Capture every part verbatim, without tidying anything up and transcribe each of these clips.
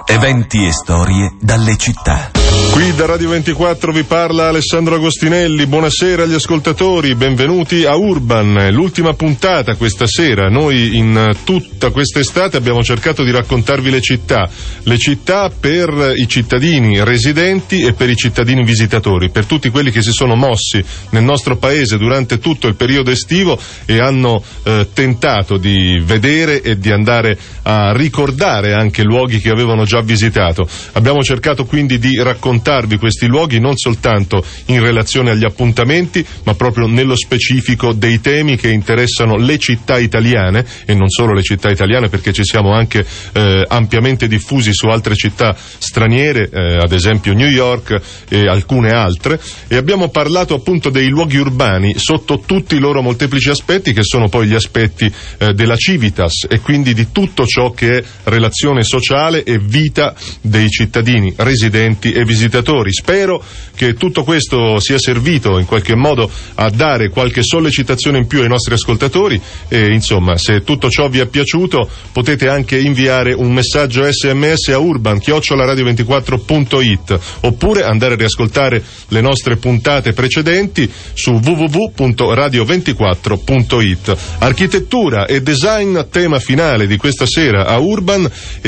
Eventi e storie dalle città. Qui da Radio ventiquattro vi parla Alessandro Agostinelli. Buonasera agli ascoltatori, benvenuti a Urban, l'ultima puntata questa sera. Noi in tutta quest'estate abbiamo cercato di raccontarvi le città, le città per i cittadini residenti e per i cittadini visitatori, per tutti quelli che si sono mossi nel nostro paese durante tutto il periodo estivo e hanno eh, tentato di vedere e di andare a ricordare anche luoghi che avevano già visitato. Abbiamo cercato quindi di raccontarvi questi luoghi non soltanto in relazione agli appuntamenti, ma proprio nello specifico dei temi che interessano le città italiane, e non solo le città italiane, perché ci siamo anche eh, ampiamente diffusi su altre città straniere, eh, ad esempio New York e alcune altre, e abbiamo parlato appunto dei luoghi urbani sotto tutti i loro molteplici aspetti, che sono poi gli aspetti eh, della civitas, e quindi di tutto ciò che è relazione sociale e vita dei cittadini residenti e visitatori. Spero che tutto questo sia servito in qualche modo a dare qualche sollecitazione in più ai nostri ascoltatori, e insomma, se tutto ciò vi è piaciuto potete anche inviare un messaggio sms a urban chiocciola radio ventiquattro punto it, oppure andare a riascoltare le nostre puntate precedenti su w w w punto radio ventiquattro punto it. Architettura e design, tema finale di questa sera a Urban,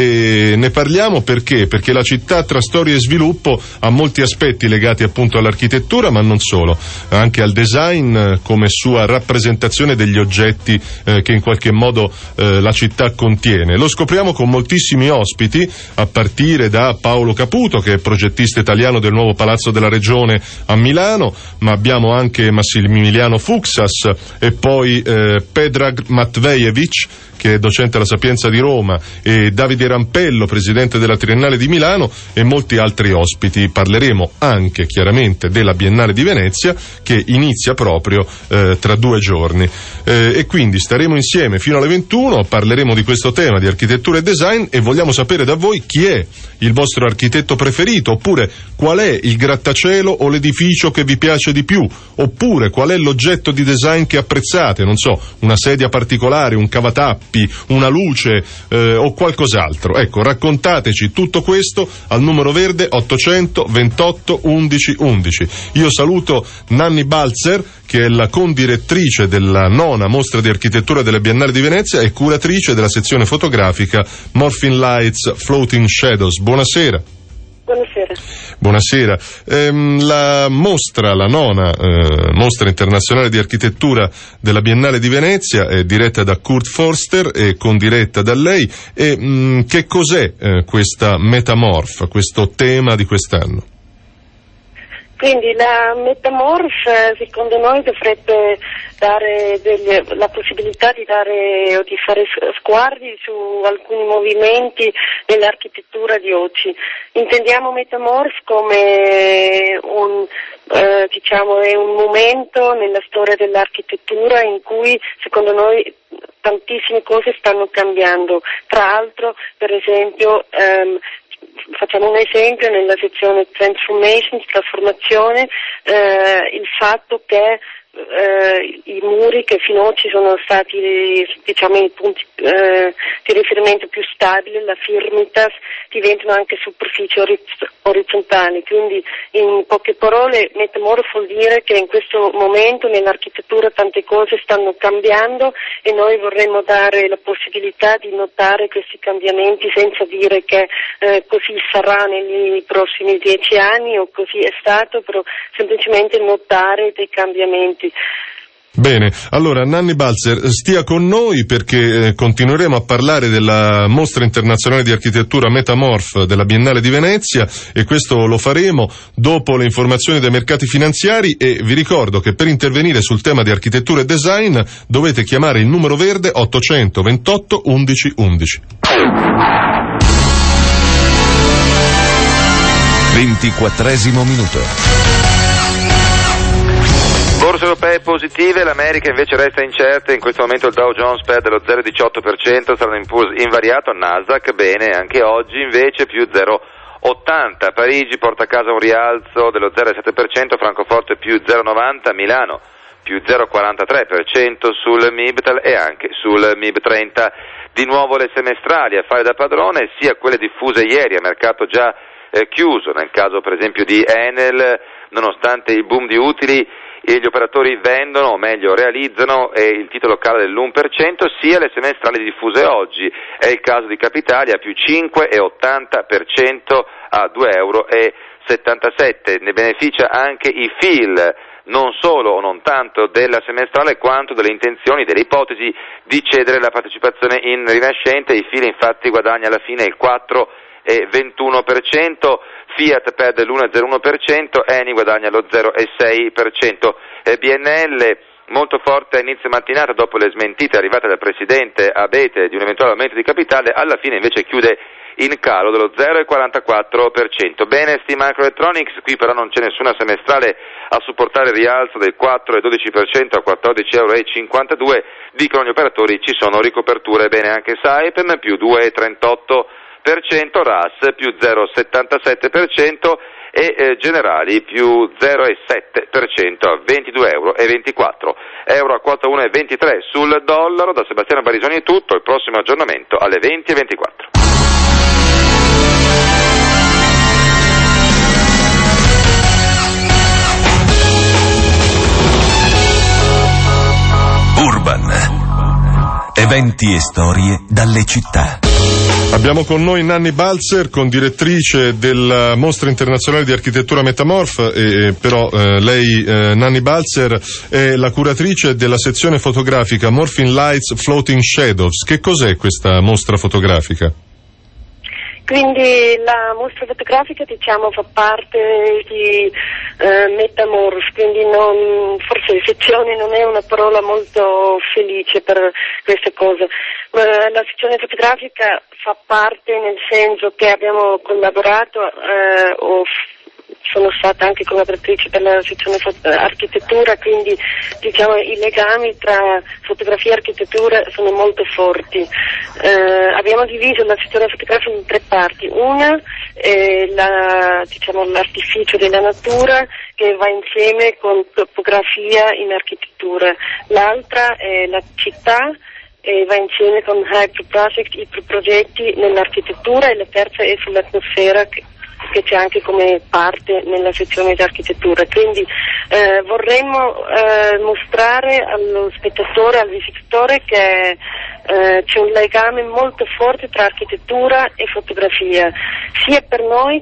e ne parliamo perché? Perché la città tra storia e sviluppo ha molti aspetti legati appunto all'architettura, ma non solo, anche al design eh, come sua rappresentazione degli oggetti eh, che in qualche modo eh, la città contiene. Lo scopriamo con moltissimi ospiti, a partire da Paolo Caputo, che è progettista italiano del nuovo Palazzo della Regione a Milano, ma abbiamo anche Massimiliano Fuksas e poi eh, Predrag Matvejevic, che è docente alla Sapienza di Roma, e Davide Rampello, presidente della Triennale di Milano, e molti altri ospiti. Parleremo anche chiaramente della Biennale di Venezia, che inizia proprio eh, tra due giorni, eh, e quindi staremo insieme fino alle ventuno, parleremo di questo tema di architettura e design, e vogliamo sapere da voi chi è il vostro architetto preferito, oppure qual è il grattacielo o l'edificio che vi piace di più, oppure qual è l'oggetto di design che apprezzate, non so, una sedia particolare, un cavatappi, una luce eh, o qualcos'altro. Ecco, raccontateci tutto questo al numero verde ottocento ventotto undici undici. Io saluto Nanni Balzer, che è la condirettrice della nona mostra di architettura della Biennale di Venezia e curatrice della sezione fotografica Morphine Lights Floating Shadows. Buonasera. Buonasera. Buonasera. Ehm, la mostra, la nona eh, mostra internazionale di architettura della Biennale di Venezia è diretta da Kurt Forster e condiretta da lei. E mh, che cos'è eh, questa Metamorph, questo tema di quest'anno? Quindi la Metamorph secondo noi dovrebbe dare delle, la possibilità di dare o di fare sguardi su alcuni movimenti nell'architettura di oggi. Intendiamo Metamorph come un eh, diciamo è un momento nella storia dell'architettura in cui secondo noi tantissime cose stanno cambiando. Tra l'altro, per esempio, ehm, facciamo un esempio nella sezione Transformations, trasformazione, eh, il fatto che eh, i muri che finora ci sono stati, diciamo, i punti eh, di riferimento più stabili, la firmitas, diventano anche superfici oriz- orizzontali. Quindi, in poche parole, Metamorph vuol dire che in questo momento nell'architettura tante cose stanno cambiando, e noi vorremmo dare la possibilità di notare questi cambiamenti senza dire che eh, così sarà nei prossimi dieci anni o così è stato, però semplicemente notare dei cambiamenti. Bene, allora Nanni Balzer stia con noi, perché eh, continueremo a parlare della mostra internazionale di architettura Metamorph della Biennale di Venezia, e questo lo faremo dopo le informazioni dai mercati finanziari. E vi ricordo che per intervenire sul tema di architettura e design dovete chiamare il numero verde ottocento ventotto undici undici. ventiquattresimo minuto. Borse europee positive, l'America invece resta incerta, in questo momento il Dow Jones perde lo zero virgola diciotto per cento, sarà invariato, Nasdaq bene anche oggi invece più zero virgola ottanta, Parigi porta a casa un rialzo dello zero virgola sette per cento, Francoforte più zero virgola novanta, Milano più zero virgola quarantatré per cento sul Mibtal e anche sul Mib trenta. Di nuovo le semestrali a fare da padrone, sia quelle diffuse ieri a mercato già eh, chiuso, nel caso per esempio di Enel, nonostante il boom di utili, gli operatori vendono, o meglio realizzano, e il titolo cala dell'uno per cento, sia le semestrali diffuse oggi, è il caso di Capitalia, più cinque virgola ottanta per cento a due virgola settantasette euro. Ne beneficia anche i F I L, non solo o non tanto della semestrale quanto delle intenzioni, delle ipotesi di cedere la partecipazione in Rinascente. I F I L infatti guadagna alla fine il quattro virgola ventuno per cento, Fiat perde l'uno virgola zero uno per cento, Eni guadagna lo zero virgola sei per cento. B N L molto forte a inizio mattinata dopo le smentite arrivate dal presidente Abete di un eventuale aumento di capitale, alla fine invece chiude in calo dello zero virgola quarantaquattro per cento. Bene, Sti Microelectronics, qui però non c'è nessuna semestrale a supportare il rialzo del quattro virgola dodici per cento a quattordici virgola cinquantadue euro, dicono gli operatori ci sono ricoperture. Bene anche Saipem, più due virgola trentotto per cento, R A S più zero virgola settantasette per cento e eh, Generali più zero virgola sette per cento a ventidue virgola ventiquattro euro. Euro a quota uno virgola ventitré sul dollaro. Da Sebastiano Barisoni è tutto, il prossimo aggiornamento alle venti e ventiquattro. Urban. Eventi e storie dalle città. Abbiamo con noi Nanni Balzer, condirettrice della Mostra Internazionale di Architettura Metamorph, e, però eh, lei, eh, Nanni Balzer, è la curatrice della sezione fotografica Morphing Lights Floating Shadows. Che cos'è questa mostra fotografica? Quindi la mostra fotografica, diciamo, fa parte di eh, Metamorph, quindi non, forse sezione non è una parola molto felice per queste cose. Uh, la sezione fotografica fa parte nel senso che abbiamo collaborato, uh, o f- sono stata anche collaboratrice per la sezione fot- architettura, quindi diciamo i legami tra fotografia e architettura sono molto forti. Uh, abbiamo diviso la sezione fotografica in tre parti. Una è la, diciamo, l'artificio della natura che va insieme con topografia in architettura. L'altra è la città e va insieme con Hyper Project, i progetti nell'architettura, e la terza è sull'atmosfera che, che c'è anche come parte nella sezione di architettura. Quindi eh, vorremmo eh, mostrare allo spettatore, al visitatore, che eh, c'è un legame molto forte tra architettura e fotografia, sia per noi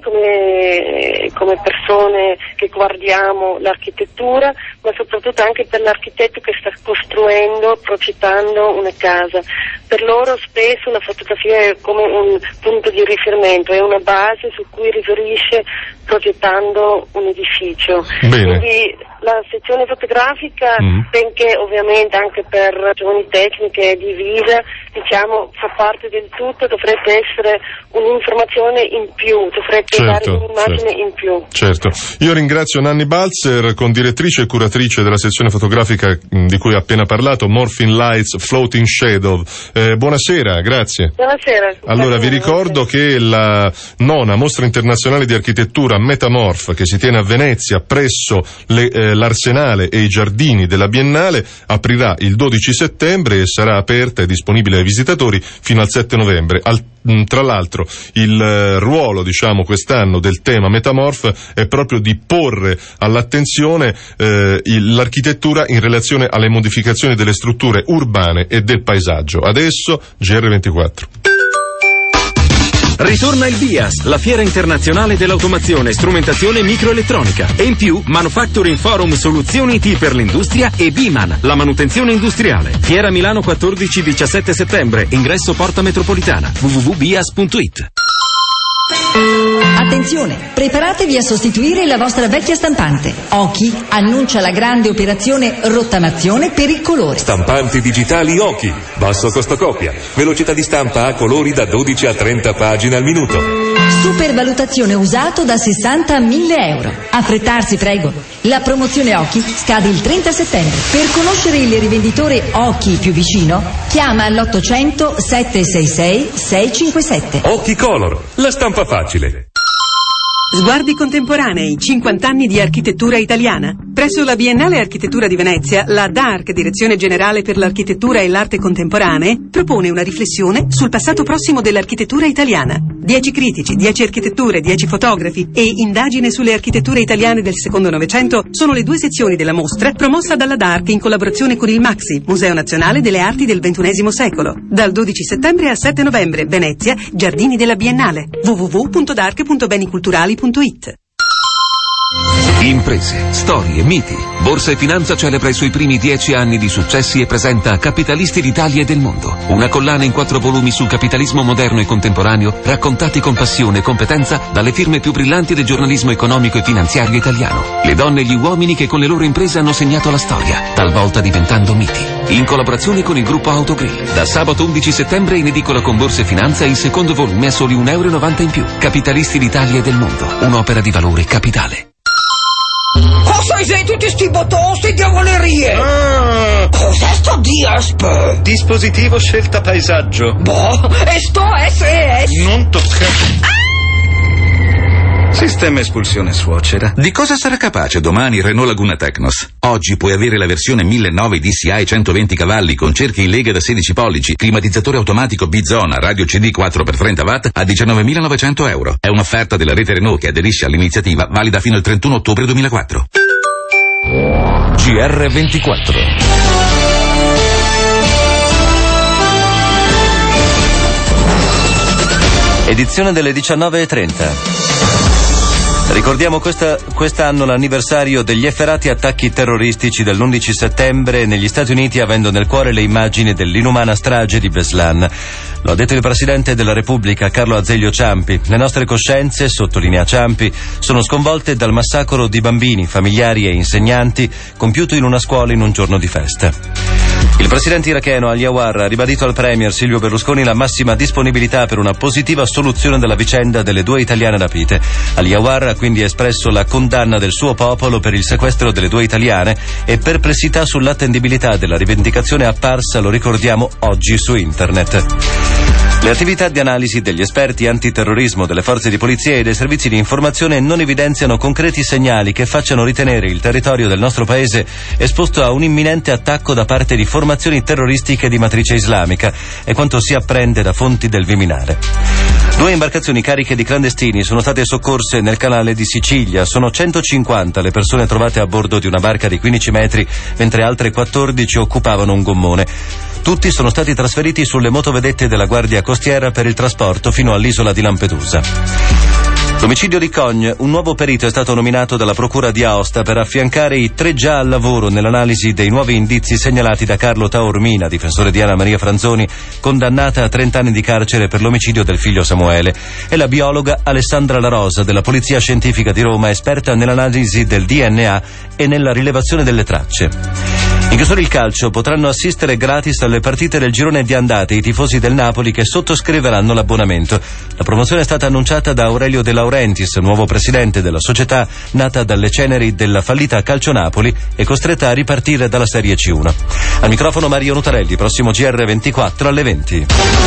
come, come persone che guardiamo l'architettura, ma soprattutto anche per l'architetto che sta costruendo, progettando una casa. Per loro spesso la fotografia è come un punto di riferimento, è una base su cui riferisce progettando un edificio. Bene. Quindi la sezione fotografica, mm. benché ovviamente anche per ragioni tecniche e divisa, diciamo, fa parte del tutto, dovrebbe essere un'informazione in più, dovrebbe certo, dare un'immagine certo. in più. Certo. Io ringrazio Nanni Balzer, condirettrice e curatrice della sezione fotografica di cui ho appena parlato, Morphing Lights Floating Shadow. Eh, buonasera, grazie. Buonasera. Allora, vi ricordo che la nona Mostra Internazionale di Architettura Metamorph, che si tiene a Venezia presso le, eh, l'Arsenale e i giardini della Biennale, aprirà il dodici settembre e sarà aperta e disponibile ai visitatori fino al sette novembre. Al, tra l'altro, il eh, ruolo, diciamo, quest'anno del tema Metamorph è proprio di porre all'attenzione eh, il, l'architettura in relazione alle modificazioni delle strutture urbane e del paesaggio. Adesso G R ventiquattro. Ritorna il BIAS, la fiera internazionale dell'automazione, strumentazione e microelettronica. E in più, Manufacturing Forum Soluzioni I T per l'industria e Biman, la manutenzione industriale. Fiera Milano quattordici diciassette settembre, ingresso Porta Metropolitana, w w w punto bias punto i t. Attenzione, preparatevi a sostituire la vostra vecchia stampante. Oki annuncia la grande operazione rottamazione per il colore. Stampanti digitali Oki, basso costo copia, velocità di stampa a colori da dodici a trenta pagine al minuto. Supervalutazione usato da sessanta a mille euro. Affrettarsi, prego. La promozione Oki scade il trenta settembre. Per conoscere il rivenditore Oki più vicino, chiama all'ottocento sette sei sei sei cinque sette. Oki Color, la stampa facile. Sguardi contemporanei, cinquanta anni di architettura italiana. Presso la Biennale Architettura di Venezia, la D A R C, Direzione Generale per l'Architettura e l'Arte Contemporanee, propone una riflessione sul passato prossimo dell'architettura italiana. Dieci critici, dieci architetture, dieci fotografi e indagine sulle architetture italiane del secondo Novecento sono le due sezioni della mostra promossa dalla D A R C in collaborazione con il MAXXI, Museo Nazionale delle Arti del ventunesimo secolo. Dal dodici settembre al sette novembre, Venezia, Giardini della Biennale. w w w punto darc punto beniculturali punto it. Imprese, storie, miti. Borsa e Finanza celebra i suoi primi dieci anni di successi e presenta Capitalisti d'Italia e del mondo. Una collana in quattro volumi sul capitalismo moderno e contemporaneo, raccontati con passione e competenza dalle firme più brillanti del giornalismo economico e finanziario italiano. Le donne e gli uomini che con le loro imprese hanno segnato la storia, talvolta diventando miti. In collaborazione con il gruppo Autogrill. Da sabato undici settembre in edicola con Borsa e Finanza il secondo volume a soli un euro e novanta in più. Capitalisti d'Italia e del mondo. Un'opera di valore capitale. Cosa sei tutti sti bottoni, sti diavolerie? Ah. Cos'è sto D S P? Dispositivo scelta paesaggio. Boh, e sto S E S? Non toccare. Ah! Sistema espulsione suocera. Di cosa sarà capace domani Renault Laguna Tecnos? Oggi puoi avere la versione millenovecento D C I centoventi cavalli con cerchi in lega da sedici pollici, climatizzatore automatico B-Zona, radio C D quattro per trenta watt a diciannovemilanovecento euro. È un'offerta della rete Renault che aderisce all'iniziativa, valida fino al trentuno ottobre duemilaquattro. G R ventiquattro. Edizione delle diciannove e trenta. Ricordiamo questa, quest'anno l'anniversario degli efferati attacchi terroristici dell'undici settembre negli Stati Uniti, avendo nel cuore le immagini dell'inumana strage di Beslan. Lo ha detto il Presidente della Repubblica, Carlo Azeglio Ciampi. Le nostre coscienze, sottolinea Ciampi, sono sconvolte dal massacro di bambini, familiari e insegnanti compiuto in una scuola in un giorno di festa. Il presidente iracheno Ali Awar ha ribadito al premier Silvio Berlusconi la massima disponibilità per una positiva soluzione della vicenda delle due italiane rapite. Ali Awar ha quindi espresso la condanna del suo popolo per il sequestro delle due italiane e perplessità sull'attendibilità della rivendicazione apparsa, lo ricordiamo, oggi su internet. Le attività di analisi degli esperti antiterrorismo delle forze di polizia e dei servizi di informazione non evidenziano concreti segnali che facciano ritenere il territorio del nostro paese esposto a un imminente attacco da parte di formazioni terroristiche di matrice islamica, è quanto si apprende da fonti del Viminale. Due imbarcazioni cariche di clandestini sono state soccorse nel canale di Sicilia. Sono centocinquanta le persone trovate a bordo di una barca di quindici metri, mentre altre quattordici occupavano un gommone. Tutti sono stati trasferiti sulle motovedette della Guardia Costiera per il trasporto fino all'isola di Lampedusa. L'omicidio di Cogne, un nuovo perito è stato nominato dalla Procura di Aosta per affiancare i tre già al lavoro nell'analisi dei nuovi indizi segnalati da Carlo Taormina, difensore di Anna Maria Franzoni, condannata a trenta anni di carcere per l'omicidio del figlio Samuele, e la biologa Alessandra La Rosa della Polizia Scientifica di Roma, esperta nell'analisi del D N A e nella rilevazione delle tracce. In chiusura il calcio, potranno assistere gratis alle partite del girone di andata i tifosi del Napoli che sottoscriveranno l'abbonamento. La promozione è stata annunciata da Aurelio De Laurentiis, nuovo presidente della società nata dalle ceneri della fallita Calcio Napoli e costretta a ripartire dalla Serie C uno. Al microfono Mario Nutarelli, prossimo G R ventiquattro alle venti.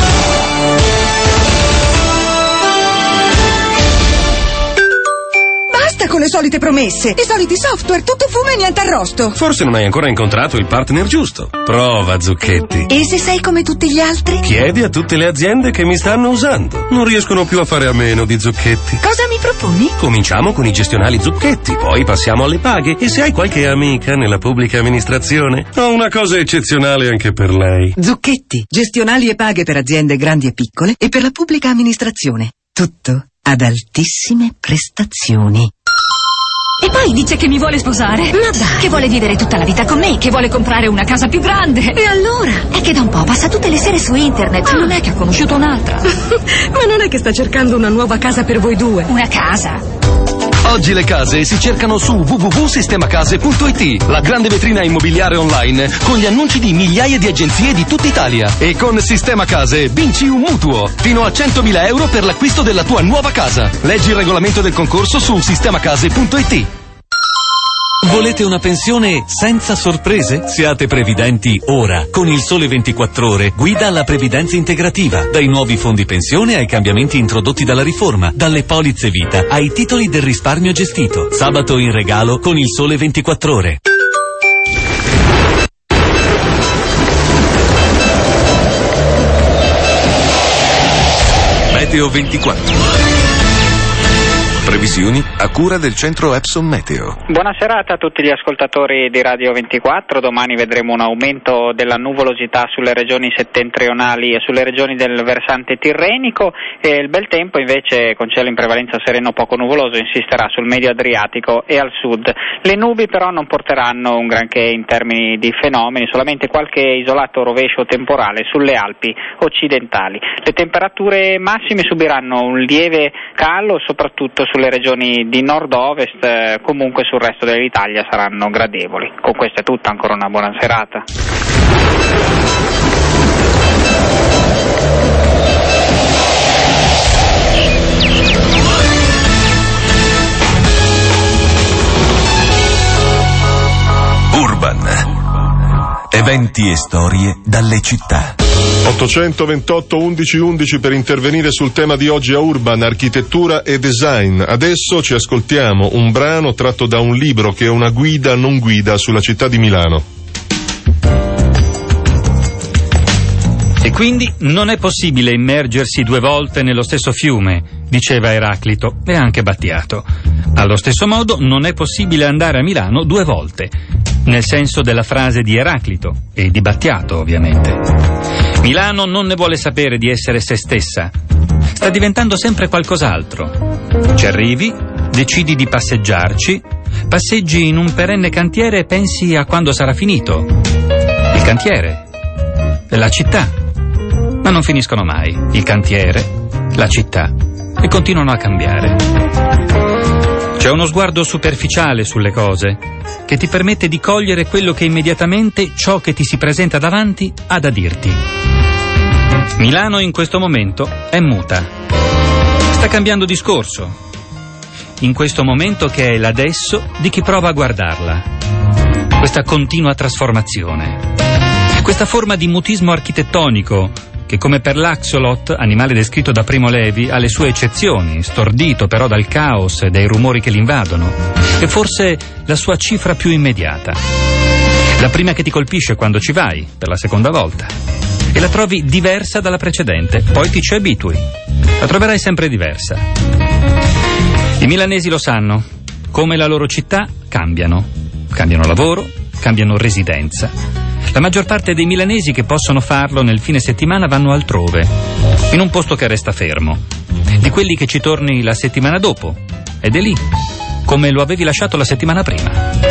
Con le solite promesse, i soliti software, tutto fumo e niente arrosto. Forse non hai ancora incontrato il partner giusto. Prova, Zucchetti. E se sei come tutti gli altri? Chiedi a tutte le aziende che mi stanno usando. Non riescono più a fare a meno di Zucchetti. Cosa mi proponi? Cominciamo con i gestionali Zucchetti, poi passiamo alle paghe. E se hai qualche amica nella pubblica amministrazione, ho una cosa eccezionale anche per lei. Zucchetti, gestionali e paghe per aziende grandi e piccole e per la pubblica amministrazione. Tutto ad altissime prestazioni. E poi dice che mi vuole sposare. Ma dai! Che vuole vivere tutta la vita con me, che vuole comprare una casa più grande. E allora? È che da un po' passa tutte le sere su internet, ah. Non è che ha conosciuto un'altra. Ma non è che sta cercando una nuova casa per voi due? Una casa? Oggi le case si cercano su w w w punto sistemacase punto i t, la grande vetrina immobiliare online con gli annunci di migliaia di agenzie di tutta Italia. E con Sistema Case vinci un mutuo fino a centomila euro per l'acquisto della tua nuova casa. Leggi il regolamento del concorso su sistemacase punto i t. w Volete una pensione senza sorprese? Siate previdenti ora. Con il Sole ventiquattro Ore guida alla previdenza integrativa. Dai nuovi fondi pensione ai cambiamenti introdotti dalla riforma. Dalle polizze vita ai titoli del risparmio gestito. Sabato in regalo con il Sole ventiquattro Ore. Meteo ventiquattro. Previsioni a cura del centro Epson Meteo. Buona serata a tutti gli ascoltatori di Radio ventiquattro. Domani vedremo un aumento della nuvolosità sulle regioni settentrionali e sulle regioni del versante tirrenico, e il bel tempo invece, con cielo in prevalenza sereno poco nuvoloso, insisterà sul medio Adriatico e al sud. Le nubi però non porteranno un granché in termini di fenomeni, solamente qualche isolato rovescio temporale sulle Alpi occidentali. Le temperature massime subiranno un lieve calo soprattutto sulle regioni di nord-ovest, eh, comunque sul resto dell'Italia saranno gradevoli. Con questo è tutto, ancora una buona serata. Urban. Eventi e storie dalle città. ottocentoventotto undici undici per intervenire sul tema di oggi a Urban, architettura e design. Adesso ci ascoltiamo un brano tratto da un libro che è una guida non guida sulla città di Milano. E quindi non è possibile immergersi due volte nello stesso fiume, diceva Eraclito, e anche Battiato. Allo stesso modo non è possibile andare a Milano due volte, nel senso della frase di Eraclito e di Battiato, ovviamente. Milano non ne vuole sapere di essere se stessa. Sta diventando sempre qualcos'altro. Ci arrivi, decidi di passeggiarci, passeggi in un perenne cantiere e pensi a quando sarà finito. Il cantiere, la città. Ma non finiscono mai. Il cantiere, la città, e continuano a cambiare. C'è uno sguardo superficiale sulle cose che ti permette di cogliere quello che immediatamente ciò che ti si presenta davanti ha da dirti. Milano in questo momento è muta. Sta cambiando discorso. In questo momento che è l'adesso di chi prova a guardarla. Questa continua trasformazione. Questa forma di mutismo architettonico che, come per l'axolot, animale descritto da Primo Levi, ha le sue eccezioni, stordito però dal caos e dai rumori che l'invadono, e forse la sua cifra più immediata. La prima che ti colpisce quando ci vai, per la seconda volta, e la trovi diversa dalla precedente, poi ti ci abitui. La troverai sempre diversa. I milanesi lo sanno, come la loro città cambiano. Cambiano lavoro, cambiano residenza. La maggior parte dei milanesi che possono farlo nel fine settimana vanno altrove, in un posto che resta fermo. Di quelli che ci torni la settimana dopo, ed è lì, come lo avevi lasciato la settimana prima.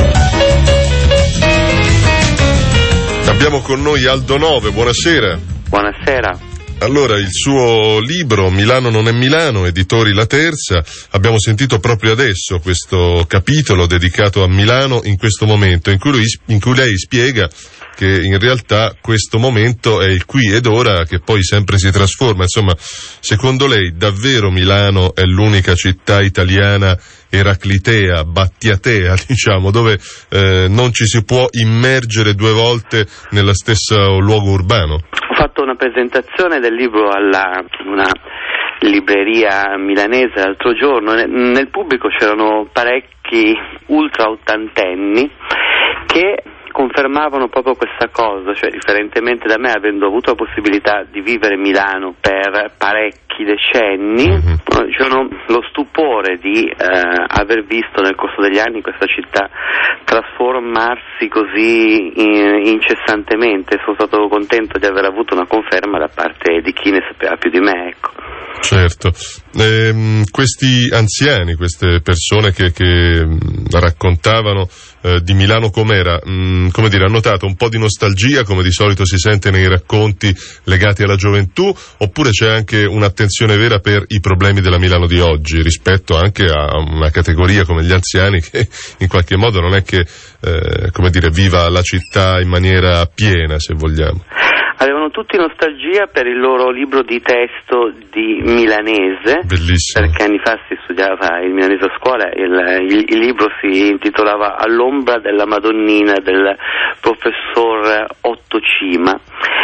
Abbiamo con noi Aldo Nove, buonasera. Buonasera. Allora, il suo libro Milano non è Milano, editori La Terza, abbiamo sentito proprio adesso questo capitolo dedicato a Milano in questo momento, in cui, lui, in cui lei spiega che in realtà questo momento è il qui ed ora, che poi sempre si trasforma. Insomma, secondo lei davvero Milano è l'unica città italiana eraclitea, battiatea, diciamo, dove eh, non ci si può immergere due volte nello stesso luogo urbano? Ho fatto una presentazione del libro alla una libreria milanese l'altro giorno. Nel pubblico c'erano parecchi ultra ottantenni che confermavano proprio questa cosa, cioè differentemente da me, avendo avuto la possibilità di vivere Milano per parecchi decenni, mm-hmm. c'erano lo stupore di eh, aver visto nel corso degli anni questa città trasformarsi così in, incessantemente. Sono stato contento di aver avuto una conferma da parte di chi ne sapeva più di me, ecco. Certo, ehm, questi anziani, queste persone che, che raccontavano eh, di Milano com'era, mh, come dire, hanno notato un po' di nostalgia, come di solito si sente nei racconti legati alla gioventù, oppure c'è anche un'attenzione vera per i problemi della Milano di oggi, rispetto anche a una categoria come gli anziani che in qualche modo non è che, eh, come dire, viva la città in maniera piena, se vogliamo? avevano tutti nostalgia per il loro libro di testo di milanese. Bellissimo. Perché anni fa si studiava il milanese a scuola, il, il, il libro si intitolava All'ombra della Madonnina del professor Otto Cima.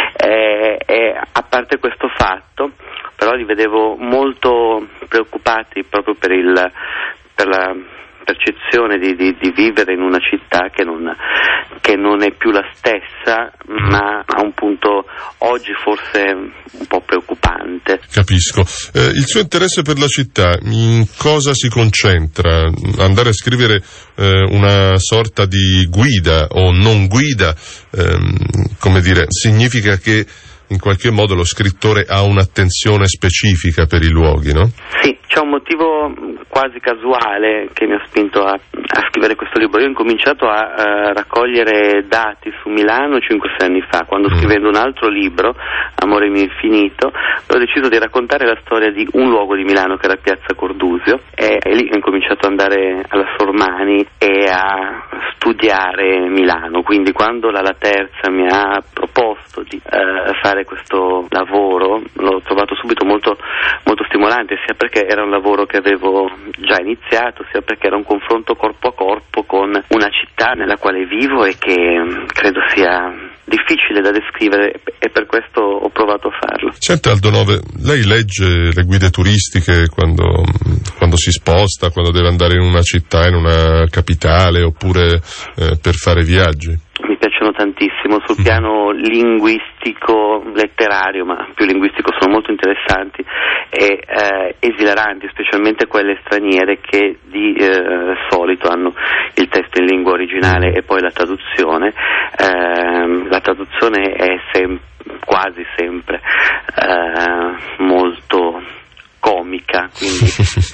E, e a parte questo fatto, però li vedevo molto preoccupati proprio per il per la percezione di, di, di vivere in una città che non, che non è più la stessa, ma a un punto oggi forse un po' preoccupante. Capisco. Eh, il suo interesse per la città in cosa si concentra? Andare a scrivere eh, una sorta di guida o non guida, ehm, come dire, significa che in qualche modo lo scrittore ha un'attenzione specifica per i luoghi, no? Sì, c'è un motivo quasi casuale che mi ha spinto a, a scrivere questo libro. Io ho incominciato a, a raccogliere dati su Milano cinque sei anni fa, quando mm. scrivendo un altro libro, Amore mio infinito, ho deciso di raccontare la storia di un luogo di Milano che era Piazza Cordusio, e, e lì ho incominciato ad andare alla Sormani e a studiare Milano. Quindi quando la La Terza mi ha proposto di eh, fare questo lavoro, l'ho trovato subito molto, molto stimolante, sia perché era un lavoro che avevo già iniziato, sia perché era un confronto corpo a corpo con una città nella quale vivo e che credo sia difficile da descrivere, e per questo ho provato a farlo. Senta Aldo Nove, lei legge le guide turistiche quando, quando si sposta, quando deve andare in una città, in una capitale, oppure eh, per fare viaggi? Mi piacciono tantissimo, sul piano linguistico, letterario, ma più linguistico, sono molto interessanti e eh, esilaranti, specialmente quelle straniere che di eh, solito hanno il testo in lingua originale e poi la traduzione. Eh, la traduzione è sem- quasi sempre eh, molto comica, quindi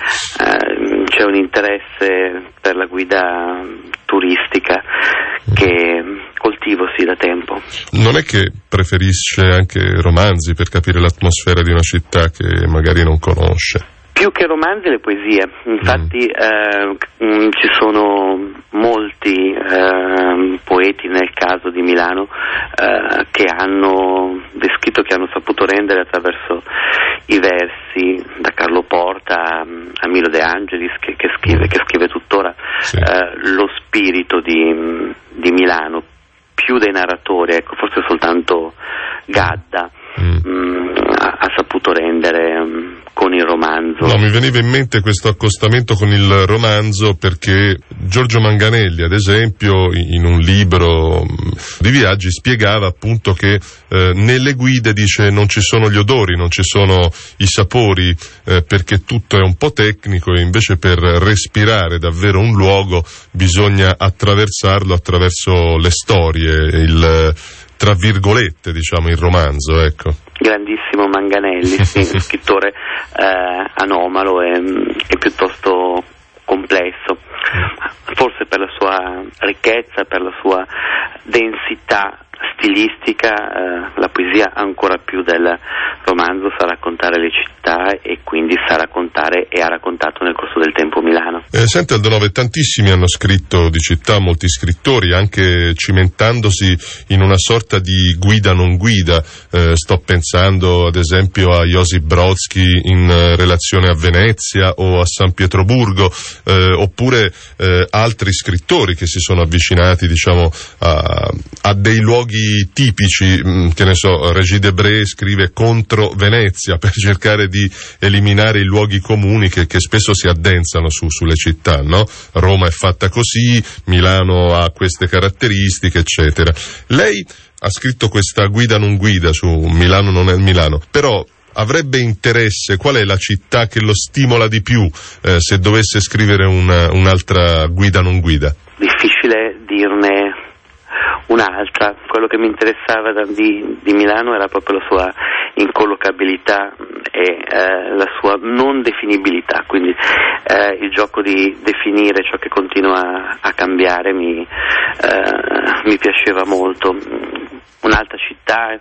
eh, c'è un interesse per la guida turistica che coltivo sì da tempo. Non è che preferisce anche romanzi per capire l'atmosfera di una città che magari non conosce? Più che romanzi, le poesie. Infatti mm. eh, ci sono molti eh, poeti nel caso di Milano eh, che hanno descritto, che hanno saputo rendere attraverso i versi, da Carlo Porta a, a Milo De Angelis che, che, scrive, che scrive tuttora, sì. eh, lo spirito di, di Milano. Più dei narratori, ecco, forse soltanto Gadda mm. mh, ha, ha saputo rendere mh, con il romanzo. No, mi veniva in mente questo accostamento con il romanzo perché Giorgio Manganelli, ad esempio, in un libro di viaggi spiegava appunto che eh, nelle guide, dice, non ci sono gli odori, non ci sono i sapori, eh, perché tutto è un po' tecnico, e invece per respirare davvero un luogo bisogna attraversarlo attraverso le storie, il, tra virgolette, diciamo, il romanzo, ecco. Grandissimo Manganelli, sì, scrittore eh, anomalo e, e piuttosto complesso, forse per la sua ricchezza, per la sua densità stilistica, eh, la poesia ancora più del romanzo sa raccontare le città e quindi sa raccontare e ha raccontato nel corso del tempo Milano. Eh, senti Aldo Nove, tantissimi hanno scritto di città, molti scrittori, anche cimentandosi in una sorta di guida non guida. Eh, sto pensando ad esempio a Josip Brodsky in eh, relazione a Venezia o a San Pietroburgo, eh, oppure eh, altri scrittori che si sono avvicinati, diciamo, a, a dei luoghi tipici, che ne so, Régis Debray scrive contro Venezia per cercare di eliminare i luoghi comuni che, che spesso si addensano su, sulle città, no? Roma è fatta così, Milano ha queste caratteristiche, eccetera. Lei ha scritto questa guida non guida su Milano non è Milano, però avrebbe interesse, qual è la città che lo stimola di più eh, se dovesse scrivere una, un'altra guida non guida? Difficile dirne un'altra. Quello che mi interessava di, di Milano era proprio la sua incollocabilità e eh, la sua non definibilità, quindi eh, il gioco di definire ciò che continua a cambiare mi, eh, mi piaceva molto. Un'altra città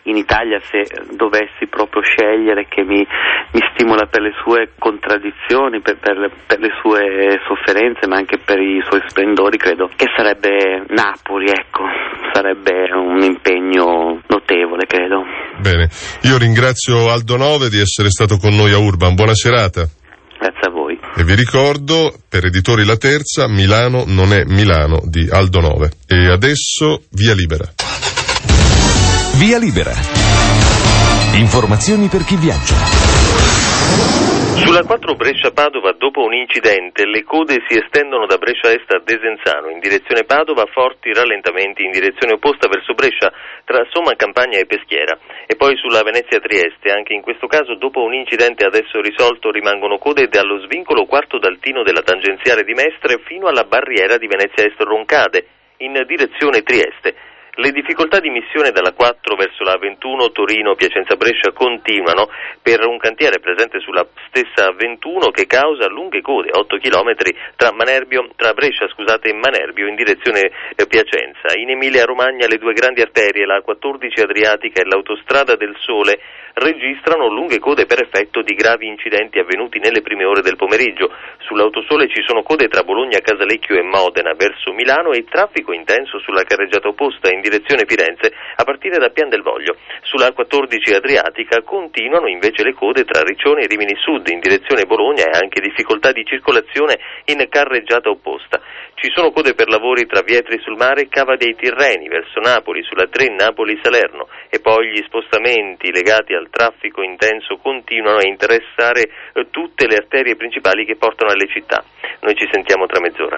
in Italia, se dovessi proprio scegliere, che mi, mi stimola per le sue contraddizioni, per, per, per le sue sofferenze, ma anche per i suoi splendori, credo che sarebbe Napoli, ecco, sarebbe un impegno notevole, credo. Bene, io ringrazio Aldo Nove di essere stato con noi a Urban, buona serata. Grazie a voi. E vi ricordo, per Editori La Terza, Milano non è Milano di Aldo Nove. E adesso Via Libera. Via Libera. Informazioni per chi viaggia. Sulla quattro Brescia-Padova, dopo un incidente, le code si estendono da Brescia Est a Desenzano in direzione Padova, forti rallentamenti in direzione opposta verso Brescia tra Somma Campagna e Peschiera. E poi sulla Venezia-Trieste, anche in questo caso dopo un incidente adesso risolto, rimangono code dallo svincolo Quarto Daltino della tangenziale di Mestre fino alla barriera di Venezia Est Roncade in direzione Trieste. Le difficoltà di missione dalla quattro verso la ventuno Torino-Piacenza-Brescia continuano per un cantiere presente sulla stessa ventuno che causa lunghe code, otto chilometri tra Manerbio, tra Brescia, scusate, e Manerbio in direzione eh, Piacenza. In Emilia-Romagna le due grandi arterie, la quattordici Adriatica e l'autostrada del Sole, registrano lunghe code per effetto di gravi incidenti avvenuti nelle prime ore del pomeriggio. Sull'autosole ci sono code tra Bologna, Casalecchio e Modena verso Milano e traffico intenso sulla carreggiata opposta in direzione Firenze a partire da Pian del Voglio. Sulla quattordici Adriatica continuano invece le code tra Riccione e Rimini Sud in direzione Bologna e anche difficoltà di circolazione in carreggiata opposta. Ci sono code per lavori tra Vietri sul Mare e Cava dei Tirreni verso Napoli sulla tre Napoli-Salerno e poi gli spostamenti legati al traffico intenso continuano a interessare eh, tutte le arterie principali che portano alle città. Noi ci sentiamo tra mezz'ora.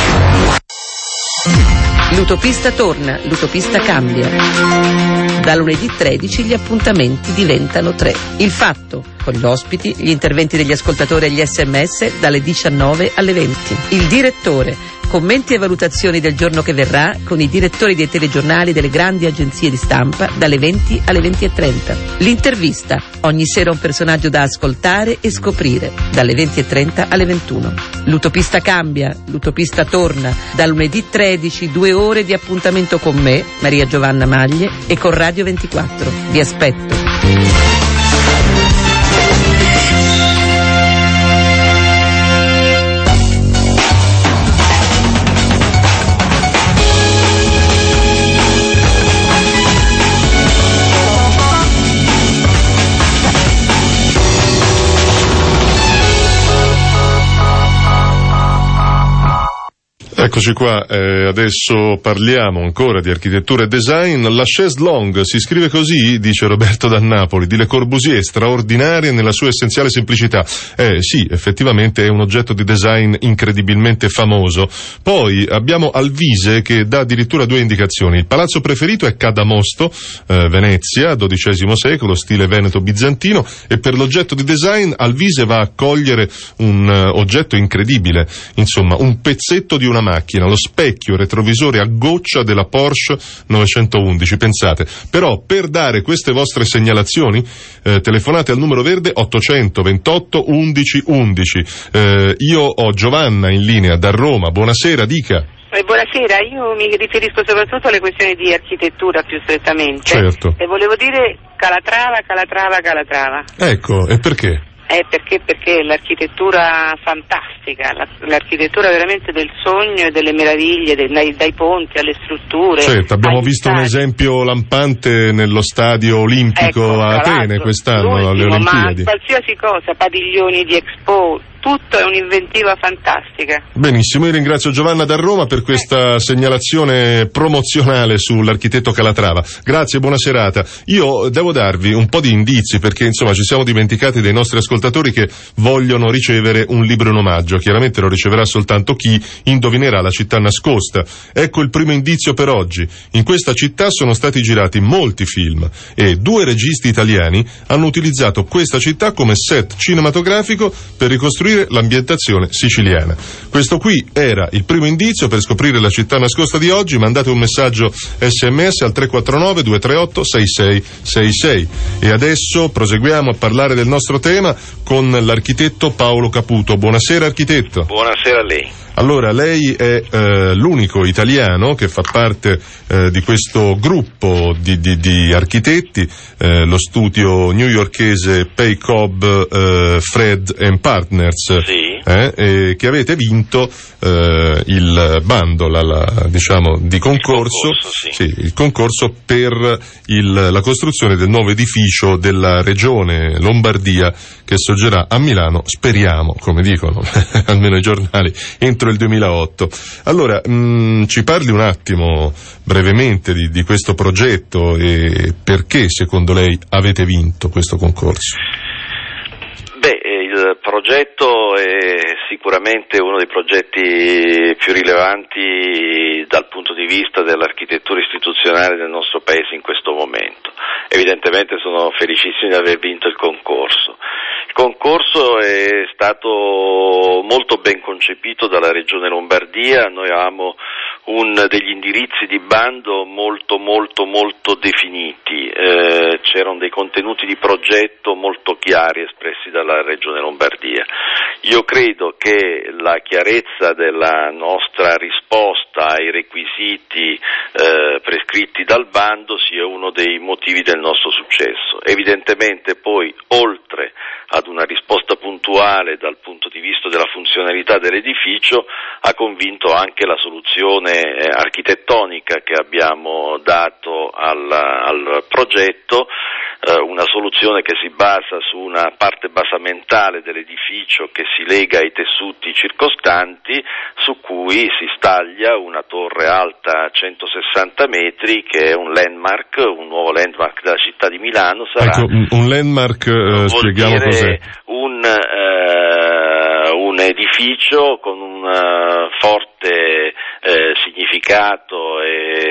L'utopista torna, l'utopista cambia. Da lunedì tredici gli appuntamenti diventano tre. Il Fatto, con gli ospiti, gli interventi degli ascoltatori e gli sms dalle diciannove alle venti. Il Direttore, commenti e valutazioni del giorno che verrà con i direttori dei telegiornali delle grandi agenzie di stampa dalle venti alle venti e trenta. L'intervista, ogni sera un personaggio da ascoltare e scoprire dalle venti e trenta alle ventuno. L'utopista cambia, l'utopista torna, da lunedì tredici due ore di appuntamento con me, Maria Giovanna Maglie, e con Radio ventiquattro. Vi aspetto. Eccoci qua, eh, adesso parliamo ancora di architettura e design. La chaise longue si scrive così, dice Roberto da Napoli, di Le Corbusier, straordinaria nella sua essenziale semplicità. Eh sì, effettivamente è un oggetto di design incredibilmente famoso. Poi abbiamo Alvise che dà addirittura due indicazioni. Il palazzo preferito è Cadamosto, eh, Venezia, dodicesimo secolo, stile veneto-bizantino, e per l'oggetto di design Alvise va a cogliere un uh, oggetto incredibile, insomma, un pezzetto di una macchina, lo specchio retrovisore a goccia della Porsche novecentoundici, pensate. Però per dare queste vostre segnalazioni eh, telefonate al numero verde ottocentoventotto undici undici. Eh, io ho Giovanna in linea da Roma, buonasera, dica. Eh, buonasera, io mi riferisco soprattutto alle questioni di architettura più strettamente. Certo. E volevo dire Calatrava, Calatrava, Calatrava. Ecco, e perché? Eh, perché? Perché l'architettura fantastica, la, l'architettura veramente del sogno e delle meraviglie, dei, dai, dai ponti alle strutture. Certo, abbiamo visto stadi. Un esempio lampante nello stadio olimpico ecco, a Atene quest'anno, alle Olimpiadi. Ma qualsiasi cosa, padiglioni di Expo, tutto è un'inventiva fantastica. Benissimo, io ringrazio Giovanna da Roma per questa eh. segnalazione promozionale sull'architetto Calatrava. Grazie, buona serata. Io devo darvi un po' di indizi perché insomma ci siamo dimenticati dei nostri ascoltatori che vogliono ricevere un libro in omaggio. Chiaramente lo riceverà soltanto chi indovinerà la città nascosta. Ecco il primo indizio per oggi. In questa città sono stati girati molti film e due registi italiani hanno utilizzato questa città come set cinematografico per ricostruire l'ambientazione siciliana. Questo qui era il primo indizio per scoprire la città nascosta di oggi. Mandate un messaggio sms al tre quattro nove due tre otto sei sei sei sei. E adesso proseguiamo a parlare del nostro tema con l'architetto Paolo Caputo. Buonasera architetto. Buonasera a lei. Allora, lei è eh, l'unico italiano che fa parte eh, di questo gruppo di, di, di architetti, eh, lo studio newyorkese Pei Cobb eh, Fred and Partners, sì. eh, eh, che avete vinto eh, il bando la, la, diciamo, di concorso, il concorso, sì. Sì, il concorso per il, la costruzione del nuovo edificio della regione Lombardia che sorgerà a Milano, speriamo, come dicono almeno i giornali, entro il duemilaotto. Allora, mh, ci parli un attimo brevemente di, di questo progetto e perché secondo lei avete vinto questo concorso? Beh, il progetto è sicuramente uno dei progetti più rilevanti dal punto di vista dell'architettura istituzionale del nostro Paese in questo momento. Evidentemente sono felicissimo di aver vinto il concorso. Il concorso è stato molto ben concepito dalla Regione Lombardia, noi avevamo un, degli indirizzi di bando molto molto molto definiti, eh, c'erano dei contenuti di progetto molto chiari espressi dalla Regione Lombardia. Io credo che la chiarezza della nostra risposta ai requisiti eh, prescritti dal bando sia uno dei motivi del nostro successo. Evidentemente poi, oltre ad una risposta puntuale dal punto di vista della funzionalità dell'edificio, ha convinto anche la soluzione eh, architettonica che abbiamo dato al, al progetto, eh, una soluzione che si basa su una parte basamentale dell'edificio che si lega ai tessuti circostanti, su cui si staglia una torre alta centosessanta metri che è un landmark, un nuovo landmark della città di Milano. Sarà ecco, un landmark, eh, spieghiamo cos'è. Un, eh, un edificio con un uh, forte eh, significato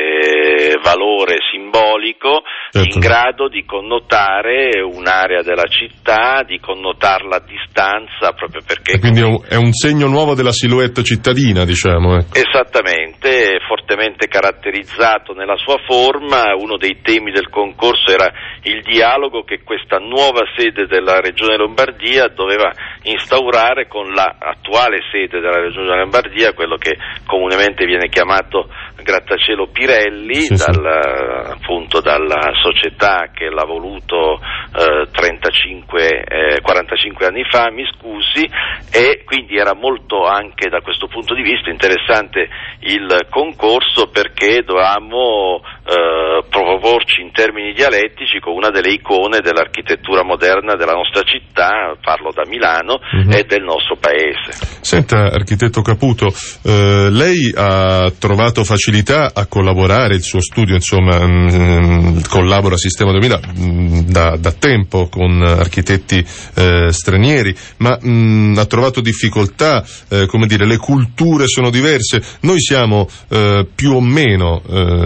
e valore simbolico, certo, in grado di connotare un'area della città, di connotarla a distanza, proprio perché... E quindi è un, è un segno nuovo della silhouette cittadina, diciamo. Ecco. Esattamente, fortemente caratterizzato nella sua forma. Uno dei temi del concorso era il dialogo che questa nuova sede della Regione Lombardia doveva instaurare con la attuale sede della Regione Lombardia, quello che comunemente viene chiamato Grattacielo Pirelli, sì, dal, sì. appunto dalla società che l'ha voluto eh, trentacinque, eh, quarantacinque anni fa, mi scusi, e quindi era molto anche da questo punto di vista interessante il concorso, perché dovevamo eh, proporci in termini dialettici con una delle icone dell'architettura moderna della nostra città, parlo da Milano, mm-hmm. e del nostro paese. Senta, architetto Caputo, eh, lei ha trovato facilità a collaborare, il suo studio insomma mh, collabora a Sistema duemila mh, da, da tempo con architetti eh, stranieri, ma mh, ha trovato difficoltà, eh, come dire, le culture sono diverse, noi siamo eh, più o meno,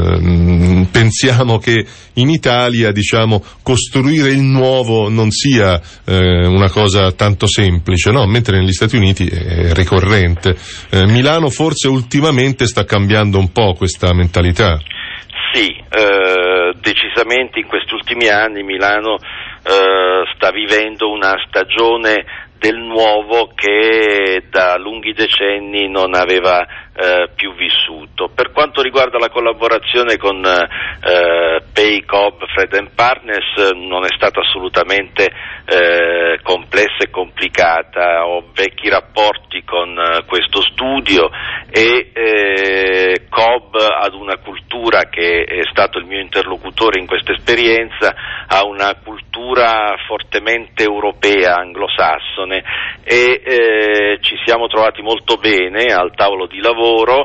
eh, pensiamo che in Italia, diciamo, costruire il nuovo non sia eh, una cosa tanto semplice, no? Mentre negli Stati Uniti è ricorrente. Eh, Milano forse ultimamente sta cambiando un po' questa mentalità. Sì, eh, decisamente in questi ultimi anni Milano eh, sta vivendo una stagione del nuovo che da lunghi decenni non aveva eh, più vissuto. Per quanto riguarda la collaborazione con eh, Pei Cobb Fred and Partners, non è stata assolutamente eh, complessa e complicata. Ho vecchi rapporti con eh, questo studio e eh, Cobb ha una cultura, che è stato il mio interlocutore in questa esperienza, ha una cultura fortemente europea, anglosassone, e eh, ci siamo trovati molto bene al tavolo di lavoro.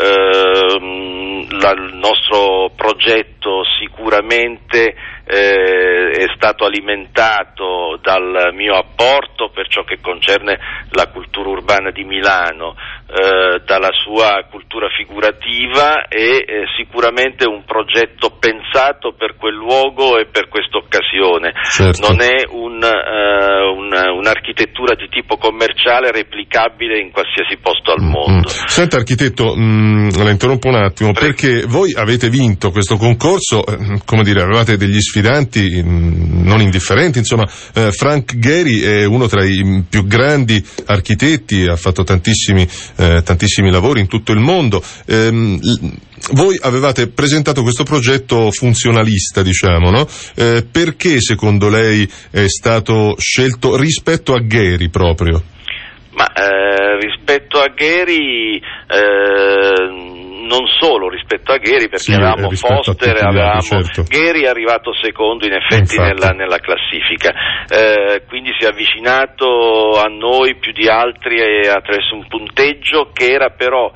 Eh, la, il nostro progetto sicuramente eh, è stato alimentato dal mio apporto per ciò che concerne la cultura urbana di Milano, eh, dalla sua cultura figurativa, e eh, sicuramente un progetto pensato per quel luogo e per questa occasione. Certo. Non è un, uh, un, un'architettura di tipo commerciale replicabile in qualsiasi posto al mondo. Mm. Senta, architetto, mh, la interrompo un attimo, perché voi avete vinto questo concorso, eh, come dire, avevate degli sfidanti mh, non indifferenti, insomma, eh, Frank Gehry è uno tra i più grandi architetti, ha fatto tantissimi eh, tantissimi lavori in tutto il mondo. Ehm, voi avevate presentato questo progetto funzionalista, diciamo, no? Eh, perché secondo lei è stato scelto rispetto a Gehry proprio? Ma eh, rispetto a Gehry, eh, non solo rispetto a Gehry, perché sì, avevamo Foster, avevamo certo. Gehry è arrivato secondo in effetti nella, nella classifica, eh, quindi si è avvicinato a noi più di altri attraverso un punteggio che era però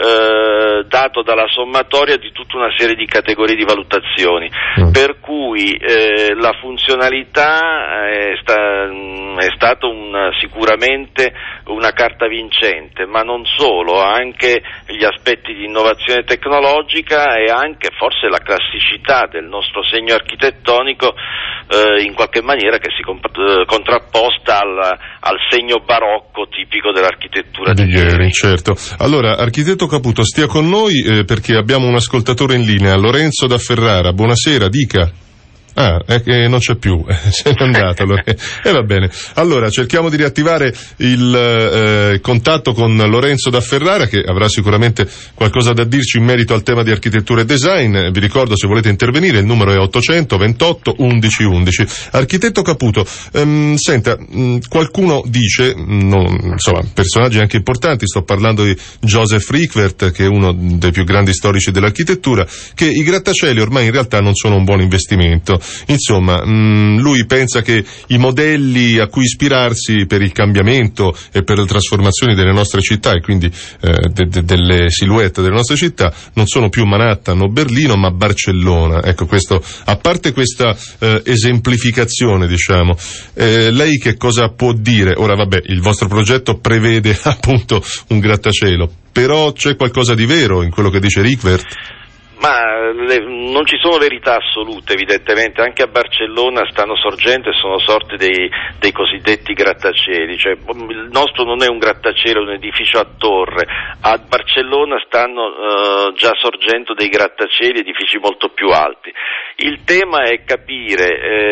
eh, dato dalla sommatoria di tutta una serie di categorie di valutazioni, mm. per cui eh, la funzionalità è, sta, è stata un, sicuramente una carta vincente, ma non solo, anche gli aspetti di innovazione tecnologica e anche forse la classicità del nostro segno architettonico eh, in qualche maniera che si comp- eh, contrapposta al, al segno barocco tipico dell'architettura di Gehry. Certo. Allora, architetto Caputo, stia con noi eh, perché abbiamo un ascoltatore in linea, Lorenzo da Ferrara. Buonasera, dica. Ah, è che non c'è più, se n'è andato allora. E eh, va bene. Allora, cerchiamo di riattivare il eh, contatto con Lorenzo da Ferrara, che avrà sicuramente qualcosa da dirci in merito al tema di architettura e design. Vi ricordo, se volete intervenire, il numero è ottocento ventotto undici undici. Architetto Caputo, ehm, senta, mh, qualcuno dice, mh, insomma, personaggi anche importanti, sto parlando di Joseph Rickwert, che è uno dei più grandi storici dell'architettura, che i grattacieli ormai in realtà non sono un buon investimento. Insomma, mh, lui pensa che i modelli a cui ispirarsi per il cambiamento e per le trasformazioni delle nostre città e quindi eh, de- de- delle silhouette delle nostre città non sono più Manhattan o Berlino, ma Barcellona. Ecco, questo, a parte questa eh, esemplificazione, diciamo, eh, lei che cosa può dire? Ora, vabbè, il vostro progetto prevede appunto un grattacielo, però c'è qualcosa di vero in quello che dice Rickwert? Ma le, non ci sono verità assolute, evidentemente. Anche a Barcellona stanno sorgendo e sono sorti dei, dei cosiddetti grattacieli, cioè il nostro non è un grattacielo, è un edificio a torre. A Barcellona stanno uh, già sorgendo dei grattacieli, edifici molto più alti. Il tema è capire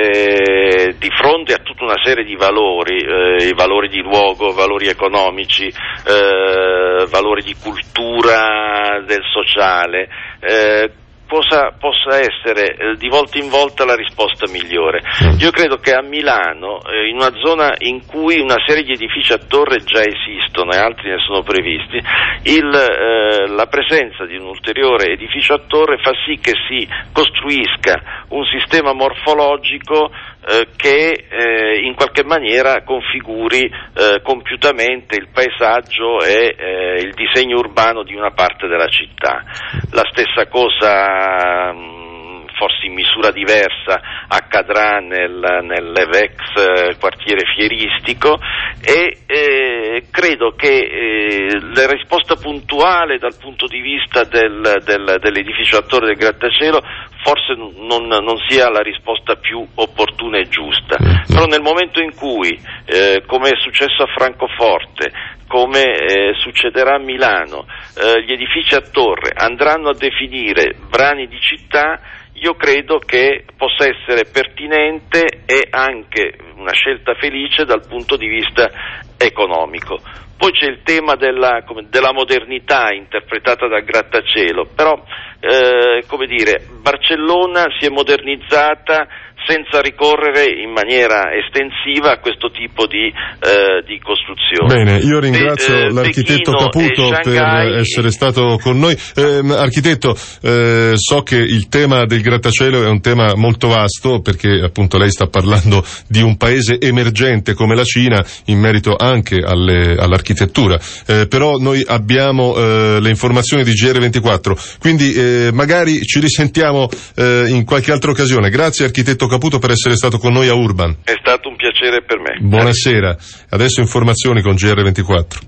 eh, di fronte a tutta una serie di valori, eh, i valori di luogo, valori economici, eh, valori di cultura, del sociale, eh, Possa, possa essere eh, di volta in volta la risposta migliore. Io credo che a Milano, eh, in una zona in cui una serie di edifici a torre già esistono e altri ne sono previsti, il, eh, la presenza di un ulteriore edificio a torre fa sì che si costruisca un sistema morfologico eh, che eh, in qualche maniera configuri eh, compiutamente il paesaggio e eh, il disegno urbano di una parte della città. La stessa cosa, forse in misura diversa, accadrà nel, nell'Evex eh, quartiere fieristico e eh, credo che eh, la risposta puntuale dal punto di vista del, del, dell'edificio a torre del grattacielo forse non, non sia la risposta più opportuna e giusta, però nel momento in cui, eh, come è successo a Francoforte, come eh, succederà a Milano, eh, gli edifici a torre andranno a definire brani di città, io credo che possa essere pertinente e anche una scelta felice dal punto di vista economico. Poi c'è il tema della, come, della modernità interpretata dal grattacielo, però eh, come dire, Barcellona si è modernizzata senza ricorrere in maniera estensiva a questo tipo di, eh, di costruzione. Bene, io ringrazio Be- l'architetto Caputo per essere stato con noi. Eh, architetto, eh, so che il tema del grattacielo è un tema molto vasto, perché appunto lei sta parlando di un paese emergente come la Cina in merito anche alle, all'architettura, eh, però noi abbiamo eh, le informazioni di G R ventiquattro, quindi eh, magari ci risentiamo eh, in qualche altra occasione. Grazie architetto Caputo per essere stato con noi a Urban. È stato un piacere per me. Buonasera. Adesso informazioni con G R ventiquattro.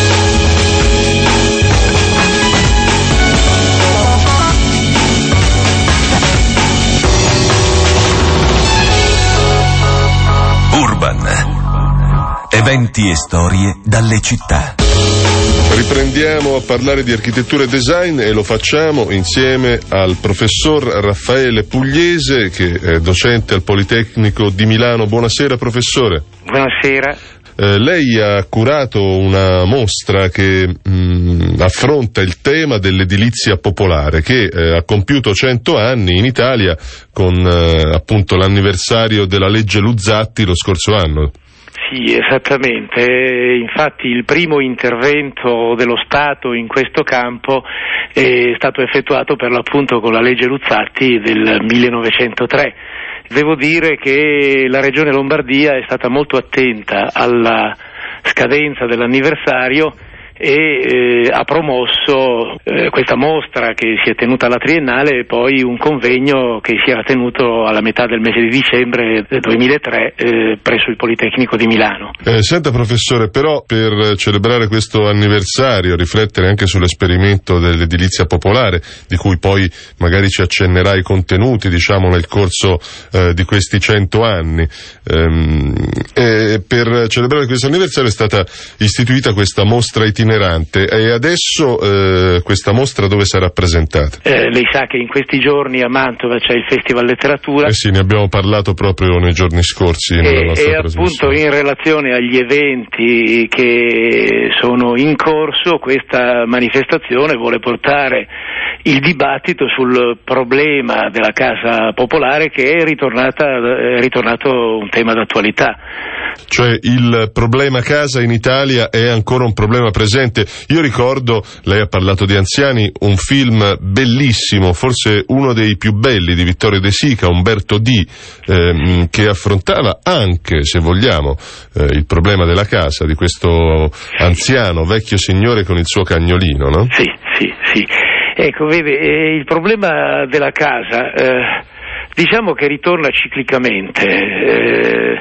Urban. Eventi e storie dalle città. Riprendiamo a parlare di architettura e design e lo facciamo insieme al professor Raffaele Pugliese, che è docente al Politecnico di Milano. Buonasera professore. Buonasera. eh, lei ha curato una mostra che mh, affronta il tema dell'edilizia popolare, che eh, ha compiuto cento anni in Italia con eh, appunto l'anniversario della legge Luzzatti lo scorso anno. Sì, esattamente. Infatti il primo intervento dello Stato in questo campo è stato effettuato per l'appunto con la legge Luzzatti del millenovecentotre. Devo dire che la Regione Lombardia è stata molto attenta alla scadenza dell'anniversario e eh, ha promosso eh, questa mostra che si è tenuta alla Triennale e poi un convegno che si era tenuto alla metà del mese di dicembre del duemilatré eh, presso il Politecnico di Milano. Eh, senta professore, però per celebrare questo anniversario, riflettere anche sull'esperimento dell'edilizia popolare, di cui poi magari ci accennerà i contenuti, diciamo, nel corso eh, di questi cento anni, ehm, e per celebrare questo anniversario è stata istituita questa mostra itinerante. E adesso eh, questa mostra dove sarà presentata? Eh, lei sa che in questi giorni a Mantova c'è il Festival Letteratura. Eh sì, ne abbiamo parlato proprio nei giorni scorsi. E, e appunto in relazione agli eventi che sono in corso, questa manifestazione vuole portare il dibattito sul problema della casa popolare, che è, ritornata, è ritornato un tema d'attualità. Cioè il problema casa in Italia è ancora un problema presente. Io ricordo, lei ha parlato di anziani, un film bellissimo, forse uno dei più belli di Vittorio De Sica, Umberto D, ehm, che affrontava anche, se vogliamo, eh, il problema della casa, di questo anziano vecchio signore con il suo cagnolino, no? Sì, sì, sì. Ecco, vede, eh, il problema della casa, eh, diciamo che ritorna ciclicamente. Eh,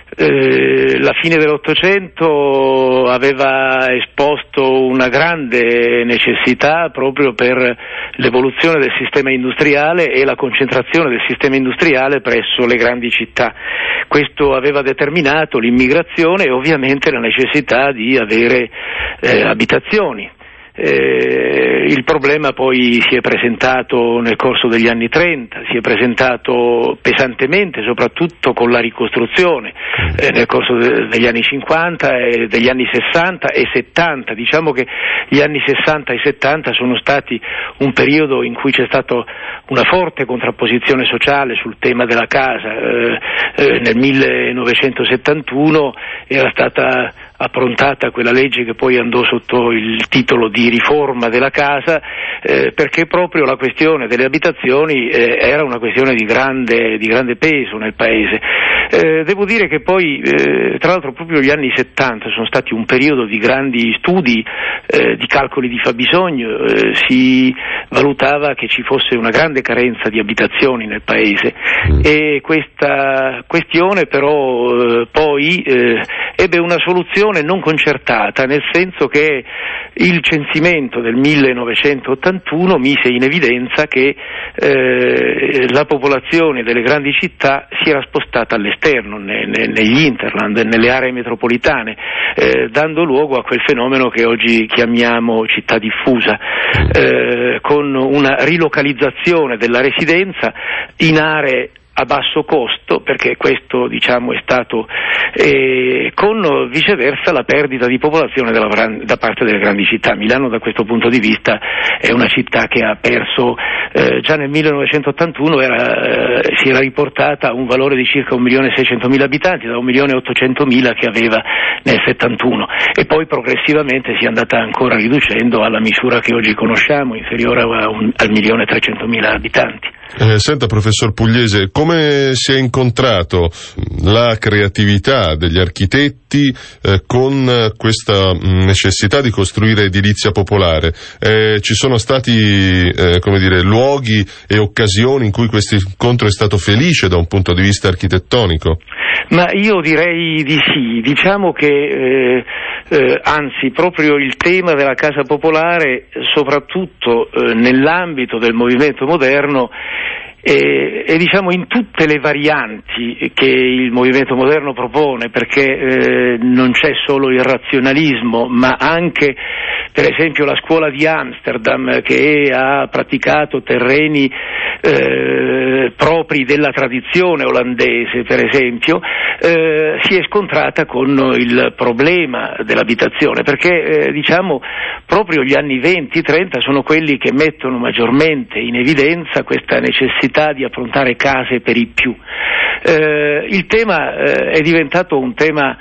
Eh, la fine dell'Ottocento aveva esposto una grande necessità proprio per l'evoluzione del sistema industriale e la concentrazione del sistema industriale presso le grandi città. Questo aveva determinato l'immigrazione e ovviamente la necessità di avere eh, abitazioni. Eh, il problema poi si è presentato nel corso degli anni trenta, si è presentato pesantemente soprattutto con la ricostruzione eh, nel corso de- degli anni cinquanta e degli anni sessanta e settanta. Diciamo che gli anni sessanta e settanta sono stati un periodo in cui c'è stata una forte contrapposizione sociale sul tema della casa. Eh, eh, nel millenovecentosettantuno era stata approntata quella legge che poi andò sotto il titolo di riforma della casa, eh, perché proprio la questione delle abitazioni eh, era una questione di grande, di grande peso nel paese. Eh, devo dire che poi, eh, tra l'altro, proprio gli anni settanta sono stati un periodo di grandi studi, eh, di calcoli di fabbisogno, eh, si valutava che ci fosse una grande carenza di abitazioni nel paese mm. e questa questione però eh, poi eh, ebbe una soluzione non concertata, nel senso che il censimento del millenovecentottantuno mise in evidenza che eh, la popolazione delle grandi città si era spostata all'esterno, ne, ne, negli hinterland, nelle aree metropolitane, eh, dando luogo a quel fenomeno che oggi chiamiamo città diffusa, eh, con una rilocalizzazione della residenza in aree a basso costo, perché questo diciamo è stato, eh, con viceversa la perdita di popolazione della, da parte delle grandi città. Milano da questo punto di vista è una città che ha perso, eh, già nel millenovecentottantuno era, eh, si era riportata a un valore di circa un milione e seicentomila abitanti da un milione e ottocentomila che aveva nel settantuno, e poi progressivamente si è andata ancora riducendo alla misura che oggi conosciamo, inferiore a un, al milione e trecentomila abitanti. Eh, senta professor Pugliese, come si è incontrato la creatività degli architetti eh, con questa necessità di costruire edilizia popolare? Eh, ci sono stati eh, come dire, luoghi e occasioni in cui questo incontro è stato felice da un punto di vista architettonico? Ma io direi di sì, diciamo che eh, eh, anzi proprio il tema della casa popolare, soprattutto eh, nell'ambito del movimento moderno, E, e diciamo in tutte le varianti che il movimento moderno propone, perché eh, non c'è solo il razionalismo, ma anche per esempio la scuola di Amsterdam, che ha praticato terreni eh, propri della tradizione olandese, per esempio, eh, si è scontrata con il problema dell'abitazione, perché eh, diciamo proprio gli anni venti trenta sono quelli che mettono maggiormente in evidenza questa necessità di approntare case per i più. Eh, il tema eh, è diventato un tema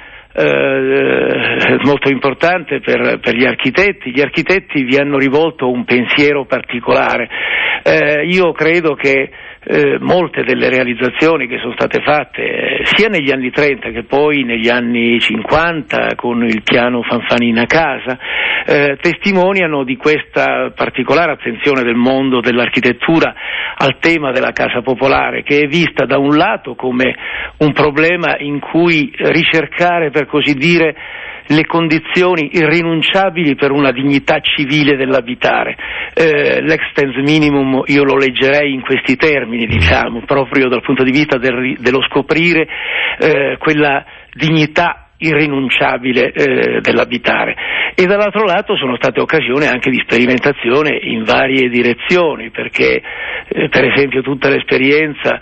eh, molto importante per, per gli architetti. Gli architetti vi hanno rivolto un pensiero particolare. Eh, io credo che Eh, molte delle realizzazioni che sono state fatte eh, sia negli anni trenta che poi negli anni cinquanta con il piano Fanfanina Casa eh, testimoniano di questa particolare attenzione del mondo dell'architettura al tema della casa popolare, che è vista da un lato come un problema in cui ricercare, per così dire, le condizioni irrinunciabili per una dignità civile dell'abitare. Eh, l'existence minimum io lo leggerei in questi termini, diciamo, proprio dal punto di vista del, dello scoprire eh, quella dignità irrinunciabile eh, dell'abitare, e dall'altro lato sono state occasioni anche di sperimentazione in varie direzioni, perché eh, per esempio tutta l'esperienza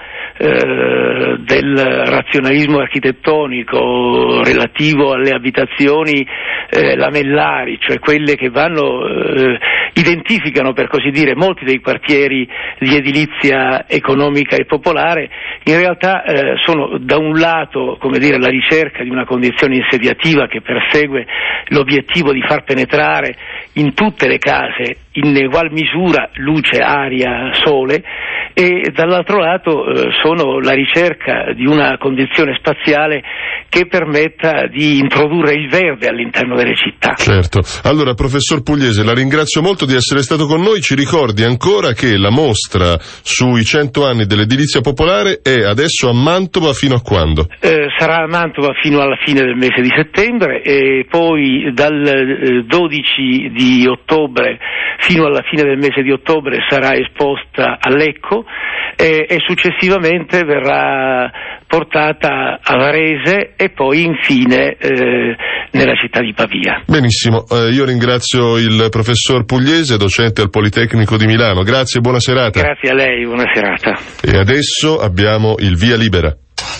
eh, del razionalismo architettonico relativo alle abitazioni eh, lamellari, cioè quelle che vanno eh, identificano, per così dire, molti dei quartieri di edilizia economica e popolare, in realtà eh, sono da un lato, come dire, la ricerca di una condizione insediativa che persegue l'obiettivo di far penetrare in tutte le case in egual misura luce, aria, sole, e dall'altro lato eh, sono la ricerca di una condizione spaziale che permetta di introdurre il verde all'interno delle città. Certo. Allora, professor Pugliese, la ringrazio molto di essere stato con noi. Ci ricordi ancora che la mostra sui cento anni dell'edilizia popolare è adesso a Mantova fino a quando? Eh, sarà a Mantova fino alla fine del mese di settembre, e poi dal eh, dodici di ottobre fino alla fine del mese di ottobre sarà esposta a Lecco e, e successivamente verrà portata a Varese e poi infine eh, nella città di Pavia. Benissimo, eh, io ringrazio il professor Pugliese, docente al Politecnico di Milano. Grazie e buona serata. Grazie a lei, buona serata. E adesso abbiamo il Via Libera.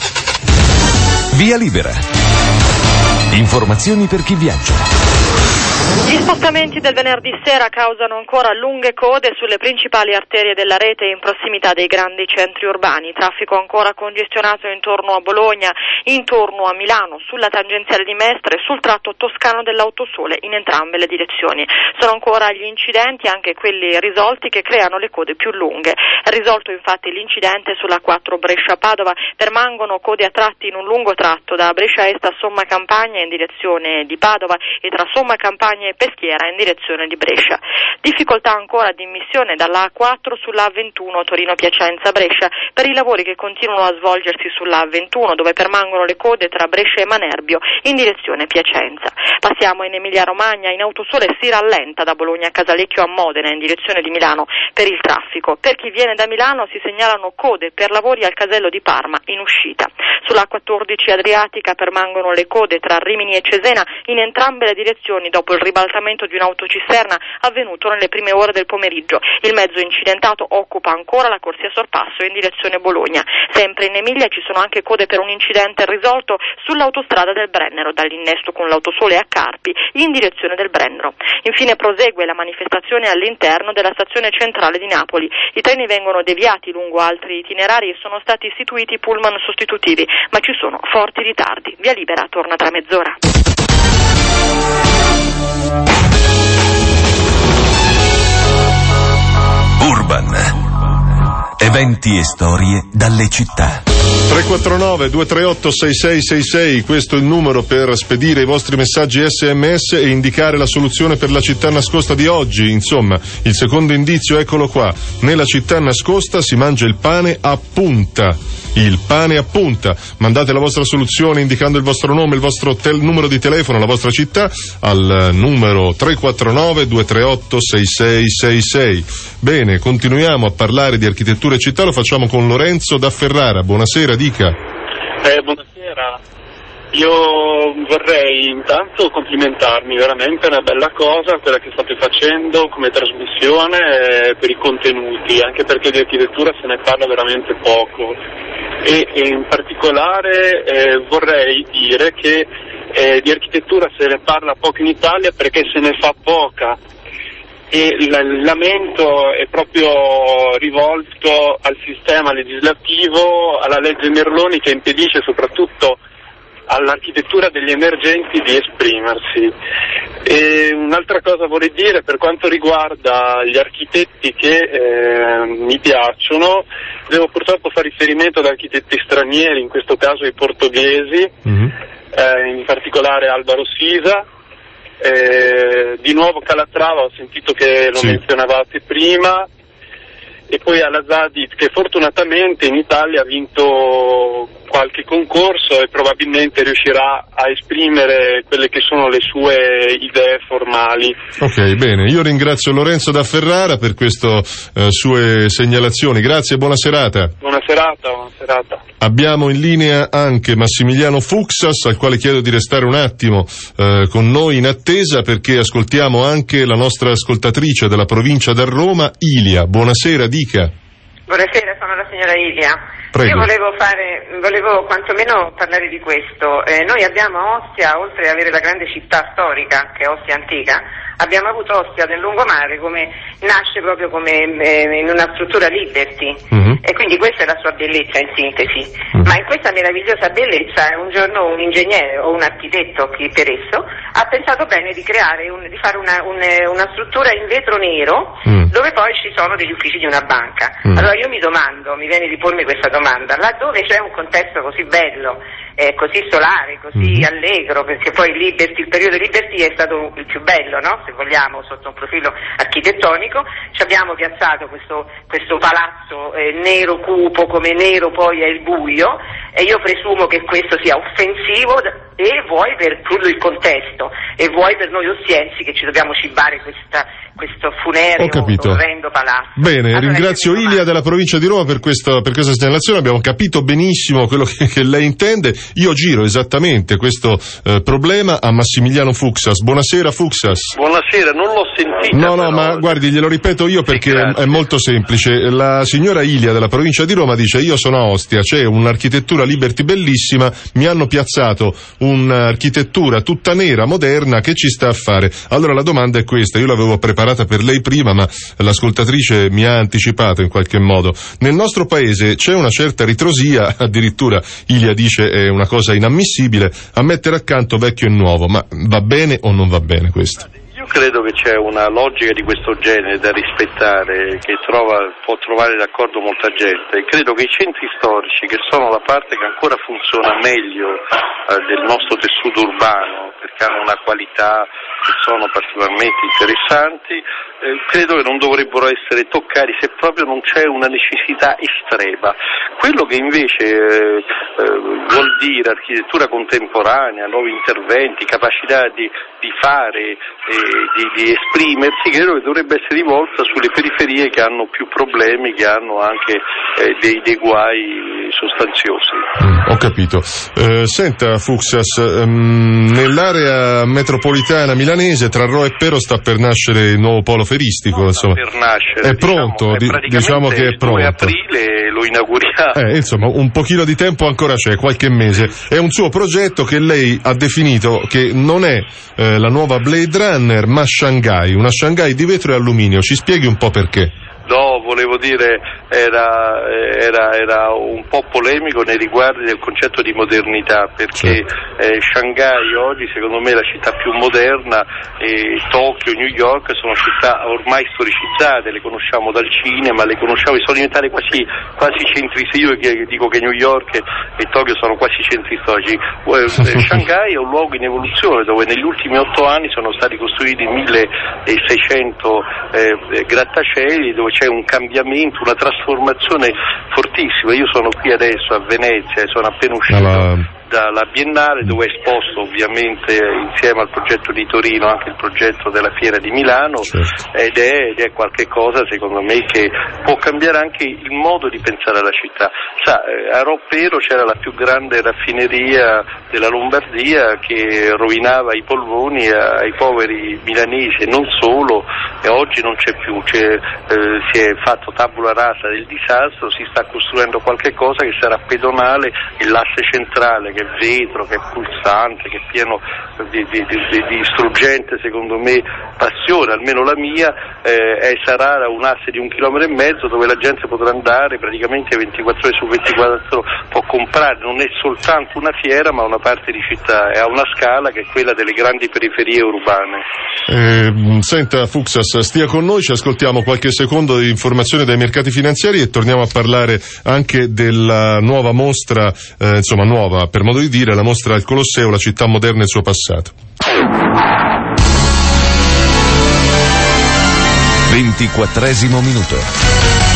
Via Libera. Informazioni per chi viaggia. Gli spostamenti del venerdì sera causano ancora lunghe code sulle principali arterie della rete in prossimità dei grandi centri urbani. Traffico ancora congestionato intorno a Bologna, intorno a Milano, sulla tangenziale di Mestre e sul tratto toscano dell'Autosole in entrambe le direzioni. Sono ancora gli incidenti, anche quelli risolti, che creano le code più lunghe. È risolto infatti l'incidente sulla quattro Brescia-Padova. Permangono code a tratti in un lungo tratto da Brescia Est a Somma Campagna in direzione di Padova e tra Somma Campagna e Peschiera in direzione di Brescia. Difficoltà ancora di immissione dalla A quattro sulla A ventuno Torino-Piacenza-Brescia per i lavori che continuano a svolgersi sulla A ventuno, dove permangono le code tra Brescia e Manerbio in direzione Piacenza. Passiamo in Emilia-Romagna. In Autosole si rallenta da Bologna a Casalecchio a Modena in direzione di Milano per il traffico. Per chi viene da Milano si segnalano code per lavori al casello di Parma in uscita. Sulla A quattordici Adriatica permangono le code tra Rimini e Cesena in entrambe le direzioni dopo il ribaltamento di un'autocisterna avvenuto nelle prime ore del pomeriggio. Il mezzo incidentato occupa ancora la corsia sorpasso in direzione Bologna. Sempre in Emilia ci sono anche code per un incidente risolto sull'autostrada del Brennero, dall'innesto con l'Autosole a Carpi in direzione del Brennero. Infine prosegue la manifestazione all'interno della stazione centrale di Napoli. I treni vengono deviati lungo altri itinerari e sono stati istituiti pullman sostitutivi, ma ci sono forti ritardi. Via Libera torna tra mezz'ora. Urban. Eventi e storie dalle città. tre quattro nove due tre otto sei sei sei sei, questo è il numero per spedire i vostri messaggi sms e indicare la soluzione per la città nascosta di oggi. Insomma, il secondo indizio, eccolo qua. Nella città nascosta si mangia il pane a punta. Il pane a punta. Mandate la vostra soluzione indicando il vostro nome, il vostro tel- numero di telefono, la vostra città al numero tre quattro nove due tre otto sei sei sei sei. Bene, continuiamo a parlare di architettura e città, lo facciamo con Lorenzo da Ferrara. Buonasera, dica. Eh, buonasera. Io vorrei intanto complimentarmi, veramente è una bella cosa quella che state facendo come trasmissione eh, per i contenuti, anche perché di architettura se ne parla veramente poco e, e in particolare eh, vorrei dire che eh, di architettura se ne parla poco in Italia perché se ne fa poca e il lamento è proprio rivolto al sistema legislativo, alla legge Merloni che impedisce soprattutto all'architettura degli emergenti di esprimersi. E un'altra cosa vorrei dire per quanto riguarda gli architetti che eh, mi piacciono, devo purtroppo fare riferimento ad architetti stranieri, in questo caso i portoghesi, mm-hmm. eh, in particolare Álvaro Siza, eh, di nuovo Calatrava, ho sentito che lo sì. menzionavate prima, e poi Al-Azadi che fortunatamente in Italia ha vinto qualche concorso e probabilmente riuscirà a esprimere quelle che sono le sue idee formali. Ok, bene, io ringrazio Lorenzo da Ferrara per queste uh, sue segnalazioni, grazie e buona serata. Buona serata, buona serata. Abbiamo in linea anche Massimiliano Fuksas, al quale chiedo di restare un attimo uh, con noi in attesa perché ascoltiamo anche la nostra ascoltatrice della provincia da Roma, Ilia. Buonasera, dica. Buonasera, sono la signora Ilia. Prego. Io volevo fare, volevo quantomeno parlare di questo. Eh, noi abbiamo a Ostia, oltre ad avere la grande città storica, che è Ostia Antica, abbiamo avuto Ostia del lungomare come nasce proprio come eh, in una struttura Liberty, mm-hmm. e quindi questa è la sua bellezza in sintesi. Mm-hmm. Ma in questa meravigliosa bellezza un giorno un ingegnere o un architetto, chi per esso, ha pensato bene di creare, un, di fare una, un, una struttura in vetro nero, mm. dove poi ci sono degli uffici di una banca. Mm. Allora io mi domando, mi viene di pormi questa domanda, laddove c'è un contesto così bello, eh, così solare, così mm. allegro, perché poi Liberty, il periodo Liberty è stato il più bello, no? Se vogliamo, sotto un profilo architettonico, ci abbiamo piazzato questo, questo palazzo eh, nero cupo, come nero poi è il buio, e io presumo che questo sia offensivo e vuoi per tutto il contesto e vuoi per noi ostiensi che ci dobbiamo cibare questa, questo funereo orrendo palazzo. Bene, allora, ringrazio Ilia della provincia di Roma per questa, per questa segnalazione, abbiamo capito benissimo quello che, che lei intende. Io giro esattamente questo eh, problema a Massimiliano Fuksas. Buonasera Fuksas. Buonasera, non l'ho sentita. No, no, però... ma guardi, glielo ripeto io perché sì, è molto semplice. La signora Ilia della provincia di Roma dice: io sono a Ostia, c'è un'architettura Liberty bellissima, mi hanno piazzato un'architettura tutta nera, moderna, che ci sta a fare? Allora la domanda è questa, io l'avevo preparata per lei prima, ma l'ascoltatrice mi ha anticipato in qualche modo. Nel nostro paese c'è una certa ritrosia, addirittura Ilia dice è una cosa inammissibile, a mettere accanto vecchio e nuovo, ma va bene o non va bene questo? Io credo che c'è una logica di questo genere da rispettare, che trova, può trovare d'accordo molta gente, e credo che i centri storici, che sono la parte che ancora funziona meglio eh, del nostro tessuto urbano, perché hanno una qualità che sono particolarmente interessanti, eh, credo che non dovrebbero essere toccati se proprio non c'è una necessità estrema. Quello che invece eh, eh, vuol dire architettura contemporanea, nuovi interventi, capacità di, di fare, eh, di, di esprimersi, credo che dovrebbe essere rivolta sulle periferie che hanno più problemi, che hanno anche eh, dei, dei guai sostanziosi. Mm, ho capito. Eh, senta Fuksas, um, nell'area metropolitana milanese tra Rho e Pero sta per nascere il nuovo polo feristico, no, insomma. Per nascere, è pronto, diciamo, è diciamo che è pronto. Il due aprile lo inauguriamo. Eh, insomma, un pochino di tempo ancora c'è, qualche mese. È un suo progetto che lei ha definito che non è eh, la nuova Blade Runner, ma Shanghai, una Shanghai di vetro e alluminio. Ci spieghi un po' perché? No, volevo dire, era, era, era un po' polemico nei riguardi del concetto di modernità, perché eh, Shanghai oggi secondo me è la città più moderna, e Tokyo, New York sono città ormai storicizzate, le conosciamo dal cinema, le conosciamo, sono diventate quasi, quasi centri, io dico che New York e Tokyo sono quasi centri storici. Shanghai è un luogo in evoluzione dove negli ultimi otto anni sono stati costruiti milleseicento eh, grattacieli, dove c'è un cambiamento, una trasformazione fortissima. Io sono qui adesso a Venezia e sono appena uscito Alla... dalla Biennale, dove è esposto ovviamente insieme al progetto di Torino anche il progetto della Fiera di Milano, certo. ed, è, ed è qualche cosa secondo me che può cambiare anche il modo di pensare alla città. Sa, a Roppero c'era la più grande raffineria della Lombardia che rovinava i polmoni ai poveri milanesi e non solo, e oggi non c'è più, c'è, eh, si è fatto tabula rasa del disastro, si sta costruendo qualche cosa che sarà pedonale, e l'asse centrale che è vetro, che è pulsante, che è pieno di, di, di, di struggente secondo me passione, almeno la mia, eh, è, sarà un asse di un chilometro e mezzo dove la gente potrà andare praticamente ventiquattro ore su ventiquattro, può comprare, non è soltanto una fiera ma una parte di città, è a una scala che è quella delle grandi periferie urbane. Eh, senta Fuksas, stia con noi, ci ascoltiamo qualche secondo di informazione dai mercati finanziari e torniamo a parlare anche della nuova mostra, eh, insomma nuova per modo di dire, la mostra al Colosseo, la città moderna e il suo passato. ventiquattresimo minuto.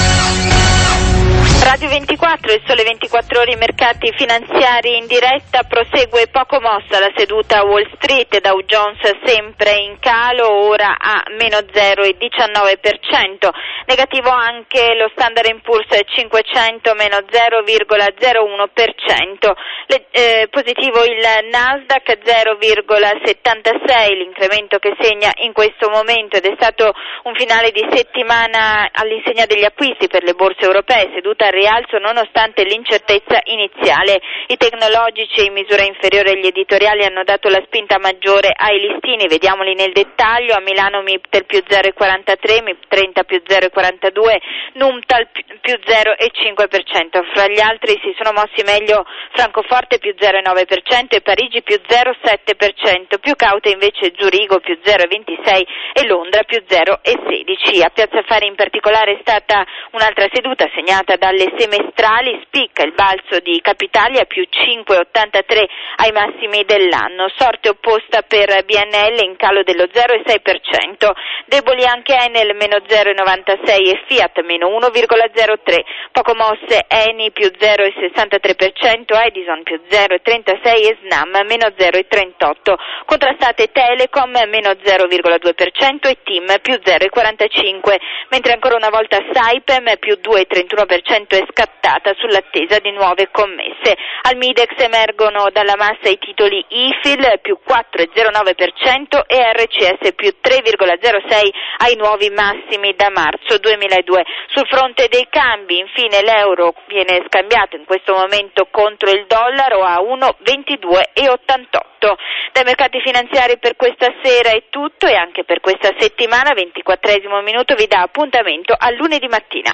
Radio ventiquattro, il Sole ventiquattro Ore, i mercati finanziari in diretta, prosegue poco mossa la seduta Wall Street, Dow Jones sempre in calo, ora a meno zero virgola diciannove per cento, negativo anche lo Standard and Poor's cinquecento, meno zero virgola zero uno per cento, Le, eh, positivo il Nasdaq zero virgola settantasei, l'incremento che segna in questo momento, ed è stato un finale di settimana all'insegna degli acquisti per le borse europee, seduta al rialzo nonostante l'incertezza iniziale. I tecnologici in misura inferiore agli editoriali hanno dato la spinta maggiore ai listini, vediamoli nel dettaglio. A Milano Miptel più zero virgola quarantatré, Mip trenta più zero virgola quarantadue, Numtal più zero virgola cinque per cento. Fra gli altri si sono mossi meglio Francoforte più zero virgola nove per cento e Parigi più zero virgola sette per cento, più caute invece Zurigo più zero virgola ventisei e Londra più zero virgola sedici. A Piazza Affari in particolare è stata un'altra seduta segnata dalle semestrali, spicca il balzo di Capitalia più cinque virgola ottantatré ai massimi dell'anno, sorte opposta per B N L in calo dello zero virgola sei per cento, deboli anche Enel meno zero virgola novantasei e Fiat meno uno virgola zero tre, poco mosse Eni più zero virgola sessantatré per cento, Edison più zero virgola trentasei e Snam meno zero virgola trentotto, contrastate Telecom meno zero virgola due per cento e Tim più zero virgola quarantacinque, mentre ancora una volta Saipem più due virgola trentuno per cento è scattata sull'attesa di nuove commesse. Al Midex emergono dalla massa i titoli I F I L più quattro virgola zero nove per cento e R C S più tre virgola zero sei ai nuovi massimi da marzo duemiladue. Sul fronte dei cambi, infine, l'euro viene scambiato in questo momento contro il dollaro a uno virgola ventidue e ottantotto. Dai mercati finanziari per questa sera è tutto, e anche per questa settimana. Ventiquattresimo minuto vi dà appuntamento a lunedì mattina.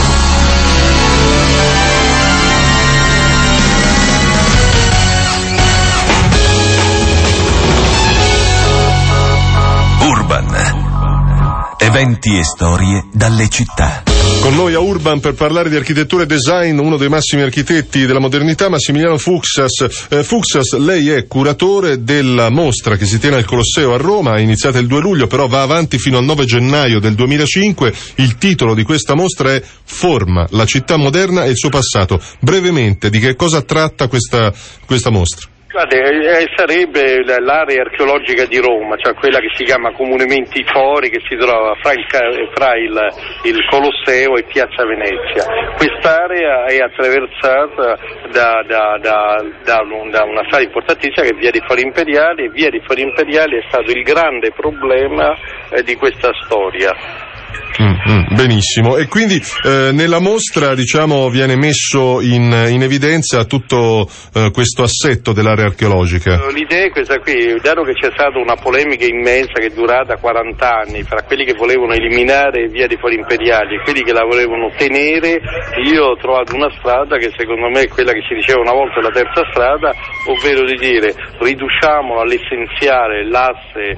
Urban. Eventi e storie dalle città. Con noi a Urban per parlare di architettura e design uno dei massimi architetti della modernità, Massimiliano Fuksas. Eh, Fuksas, lei è curatore della mostra che si tiene al Colosseo a Roma, è iniziata il due luglio, però va avanti fino al nove gennaio del duemilacinque. Il titolo di questa mostra è Forma, la città moderna e il suo passato. Brevemente, di che cosa tratta questa, questa mostra? Guarda, eh, sarebbe l'area archeologica di Roma, cioè quella che si chiama comunemente i Fori, che si trova fra il, fra il, il Colosseo e Piazza Venezia. Quest'area è attraversata da, da, da, da, da una strada importantissima che è Via dei Fori Imperiali, e Via dei Fori Imperiali è stato il grande problema eh, di questa storia. Mm, mm, benissimo, e quindi eh, nella mostra, diciamo, viene messo in, in evidenza tutto eh, questo assetto dell'area archeologica. L'idea è questa qui, dato che c'è stata una polemica immensa che è durata quaranta anni fra quelli che volevano eliminare Via dei Fori Imperiali e quelli che la volevano tenere, io ho trovato una strada che secondo me è quella che si diceva una volta la terza strada, ovvero di dire riduciamolo all'essenziale, l'asse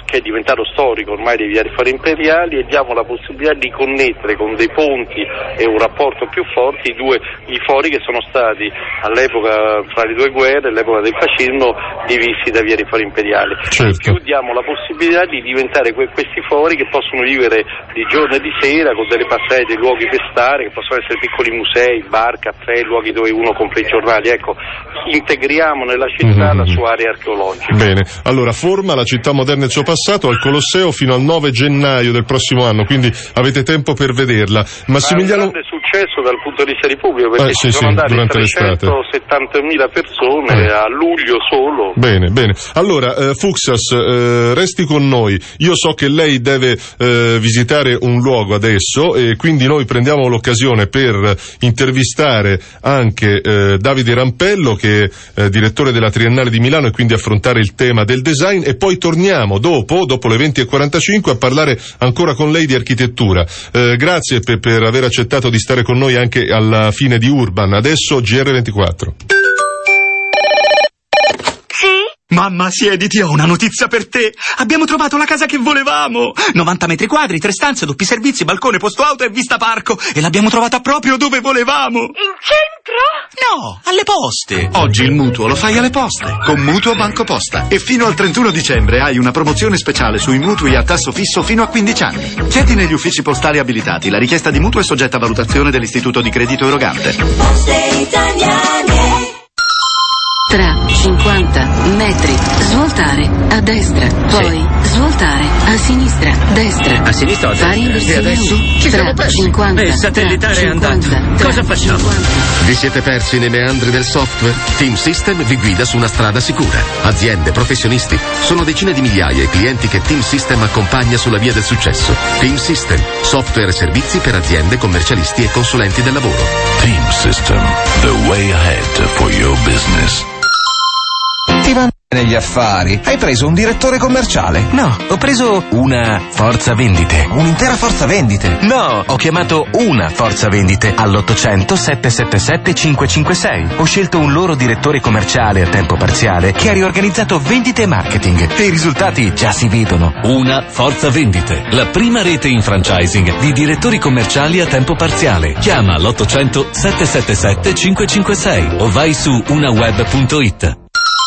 che è diventato storico ormai dei viali fori imperiali, e diamo la possibilità di connettere con dei ponti e un rapporto più forte i due i fori che sono stati all'epoca fra le due guerre, all'epoca del fascismo, divisi da via dei fori imperiali. Certo. In più diamo la possibilità di diventare que- questi fori che possono vivere di giorno e di sera con delle passate, dei luoghi per stare, che possono essere piccoli musei, bar, caffè, luoghi dove uno compra i giornali. Ecco, integriamo nella città mm-hmm. la sua area archeologica. Bene, allora forma la città moderna e il suo passato al Colosseo fino al nove gennaio del prossimo anno, quindi avete tempo per vederla. Massimiliano... Ma è un grande successo dal punto di vista di pubblico, perché eh, ci sì, sono sì, andate trecentosettantamila persone eh. a luglio solo. Bene, bene. Allora, eh, Fuksas, eh, resti con noi. Io so che lei deve eh, visitare un luogo adesso, e quindi noi prendiamo l'occasione per intervistare anche eh, Davide Rampello, che è eh, direttore della Triennale di Milano, e quindi affrontare il tema del design, e poi torniamo dopo, dopo le venti e quarantacinque, a parlare ancora con lei di architettura. Eh, grazie per, per aver accettato di stare con noi anche alla fine di Urban. Adesso G R ventiquattro. Mamma, siediti, ho una notizia per te. Abbiamo trovato la casa che volevamo. novanta metri quadri, tre stanze, doppi servizi, balcone, posto auto e vista parco. E l'abbiamo trovata proprio dove volevamo. In centro? No, alle poste. Oggi il mutuo lo fai alle poste, con Mutuo Banco Posta. E fino al trentuno dicembre hai una promozione speciale sui mutui a tasso fisso fino a quindici anni. Chiedi negli uffici postali abilitati. La richiesta di mutuo è soggetta a valutazione dell'istituto di credito erogante. Poste Italiane. Tra cinquanta metri, svoltare a destra, poi sì. svoltare a sinistra, destra. A sinistra o a destra? Fare inversione. E adesso? Ci siamo persi. cinquanta. Il satellitare è andato. Cosa facciamo? cinquanta. Vi siete persi nei meandri del software? Team System vi guida su una strada sicura. Aziende, professionisti, sono decine di migliaia i clienti che Team System accompagna sulla via del successo. Team System, software e servizi per aziende, commercialisti e consulenti del lavoro. Team System, the way ahead for your business. Ti vanno negli affari. Hai preso un direttore commerciale? No, ho preso una forza vendite. Un'intera forza vendite? No, ho chiamato una forza vendite all'ottocento sette sette sette cinque cinque sei. Ho scelto un loro direttore commerciale a tempo parziale che ha riorganizzato vendite e marketing. E i risultati già si vedono. Una forza vendite, la prima rete in franchising di direttori commerciali a tempo parziale. Chiama l'ottocento sette sette sette cinque cinque sei o vai su unaweb punto it.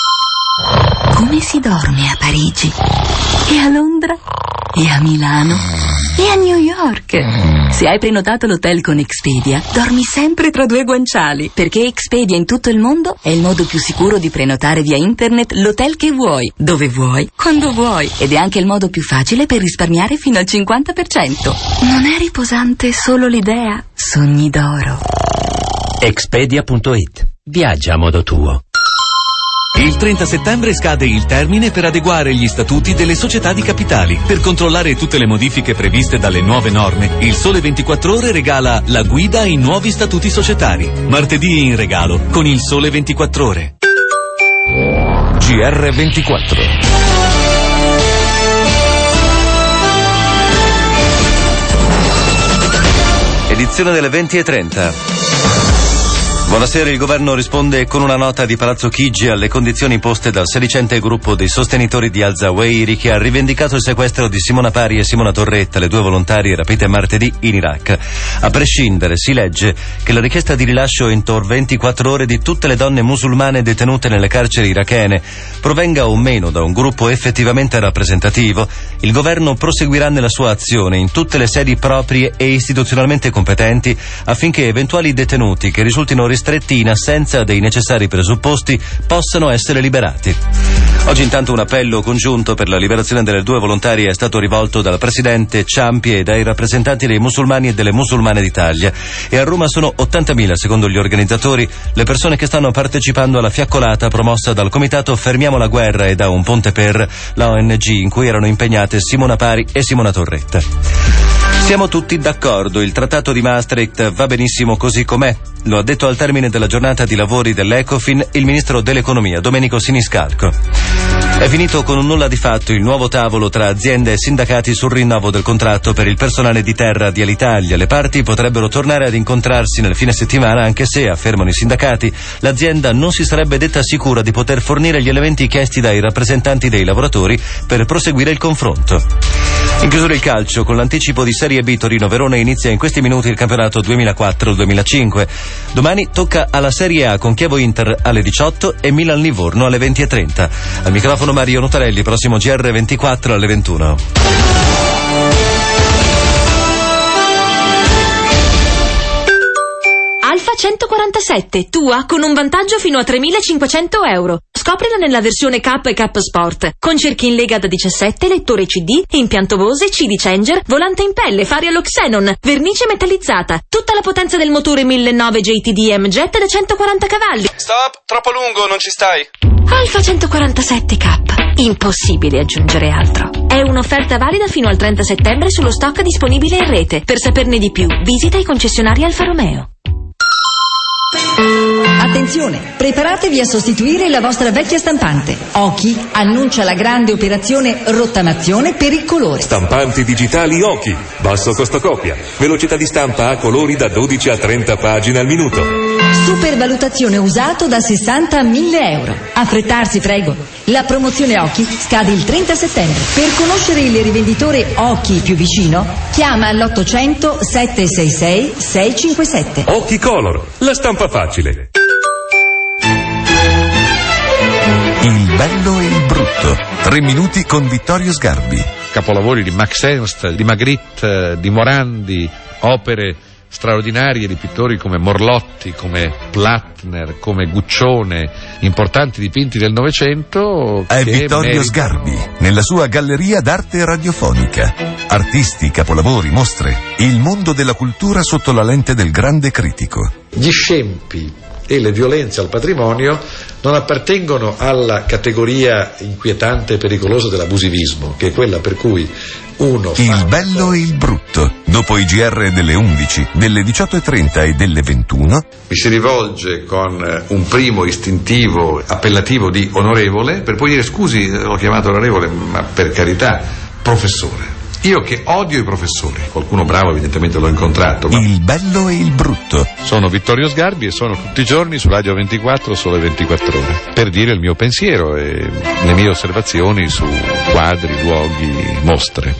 Come si dorme a Parigi? E a Londra? E a Milano? E a New York? Se hai prenotato l'hotel con Expedia, dormi sempre tra due guanciali, perché Expedia in tutto il mondo è il modo più sicuro di prenotare via internet l'hotel che vuoi, dove vuoi, quando vuoi, ed è anche il modo più facile per risparmiare fino al cinquanta per cento. Non è riposante solo l'idea? Sogni d'oro. Expedia punto it. Viaggia a modo tuo. Il trenta settembre scade il termine per adeguare gli statuti delle società di capitali. Per controllare tutte le modifiche previste dalle nuove norme, il Sole ventiquattro Ore regala la guida ai nuovi statuti societari. Martedì in regalo con il Sole ventiquattro Ore. G R ventiquattro. Edizione delle venti e trenta. Buonasera, il governo risponde con una nota di Palazzo Chigi alle condizioni poste dal sedicente gruppo dei sostenitori di al-Zawahiri, che ha rivendicato il sequestro di Simona Pari e Simona Torretta, le due volontarie rapite martedì in Iraq. A prescindere, si legge che la richiesta di rilascio entro ventiquattro ore di tutte le donne musulmane detenute nelle carceri irachene provenga o meno da un gruppo effettivamente rappresentativo, il governo proseguirà nella sua azione in tutte le sedi proprie e istituzionalmente competenti affinché eventuali detenuti che risultino ristretti in assenza dei necessari presupposti possano essere liberati. Oggi intanto un appello congiunto per la liberazione delle due volontarie è stato rivolto dal presidente Ciampi e dai rappresentanti dei musulmani e delle musulmane d'Italia, e a Roma sono ottantamila, secondo gli organizzatori, le persone che stanno partecipando alla fiaccolata promossa dal comitato Fermiamo la Guerra e da Un Ponte Per, la O N G in cui erano impegnate Simona Pari e Simona Torretta. Siamo tutti d'accordo, il trattato di Maastricht va benissimo così com'è. Lo ha detto al termine della giornata di lavori dell'Ecofin il ministro dell'Economia, Domenico Siniscalco. È finito con un nulla di fatto il nuovo tavolo tra aziende e sindacati sul rinnovo del contratto per il personale di terra di Alitalia. Le parti potrebbero tornare ad incontrarsi nel fine settimana, anche se, affermano i sindacati, l'azienda non si sarebbe detta sicura di poter fornire gli elementi chiesti dai rappresentanti dei lavoratori per proseguire il confronto. In chiusura il calcio, con l'anticipo di Serie B Torino-Verona inizia in questi minuti il campionato duemilaquattro duemilacinque. Domani tocca alla Serie A con Chievo-Inter alle diciotto e Milan-Livorno alle venti e trenta. Al microfono Mario Nutarelli, prossimo G R ventiquattro alle ventuno. Alfa centoquarantasette, tua con un vantaggio fino a tremilacinquecento euro. Scoprila nella versione K e K Sport, con cerchi in lega da diciassette, lettore C D, impianto Bose, C D Changer, volante in pelle, fari allo Xenon, vernice metallizzata, tutta la potenza del motore millenovecento J T D M-Jet da centoquaranta cavalli. Stop, troppo lungo, non ci stai. Alfa centoquarantasette K, impossibile aggiungere altro. È un'offerta valida fino al trenta settembre sullo stock disponibile in rete. Per saperne di più, visita i concessionari Alfa Romeo. Attenzione, preparatevi a sostituire la vostra vecchia stampante. Oki annuncia la grande operazione rottamazione per il colore. Stampanti digitali Oki, basso costo copia, velocità di stampa a colori da dodici a trenta pagine al minuto. Supervalutazione usato da sessanta a mille euro. Affrettarsi, prego. La promozione Oki scade il trenta settembre. Per conoscere il rivenditore Oki più vicino, chiama all'ottocento sette sei sei sei cinque sette. Oki Color, la stampa facile. Il bello e il brutto. Tre minuti con Vittorio Sgarbi. Capolavori di Max Ernst, di Magritte, di Morandi, opere straordinarie di pittori come Morlotti, come Plattner, come Guccione, importanti dipinti del Novecento. È Vittorio merita... Sgarbi, nella sua galleria d'arte radiofonica. Artisti, capolavori, mostre. Il mondo della cultura sotto la lente del grande critico. Gli scempi e le violenze al patrimonio non appartengono alla categoria inquietante e pericolosa dell'abusivismo, che è quella per cui uno fa... Il bello e il brutto. Dopo i G R delle undici, delle diciotto e trenta e delle ventuno. Mi si rivolge con un primo istintivo appellativo di onorevole, per poi dire scusi, l'ho chiamato onorevole, ma per carità, professore. Io che odio i professori, qualcuno bravo evidentemente l'ho incontrato. Ma... Il bello e il brutto. Sono Vittorio Sgarbi e sono tutti i giorni su Radio ventiquattro, Sole ventiquattro ore, per dire il mio pensiero e le mie osservazioni su quadri, luoghi, mostre.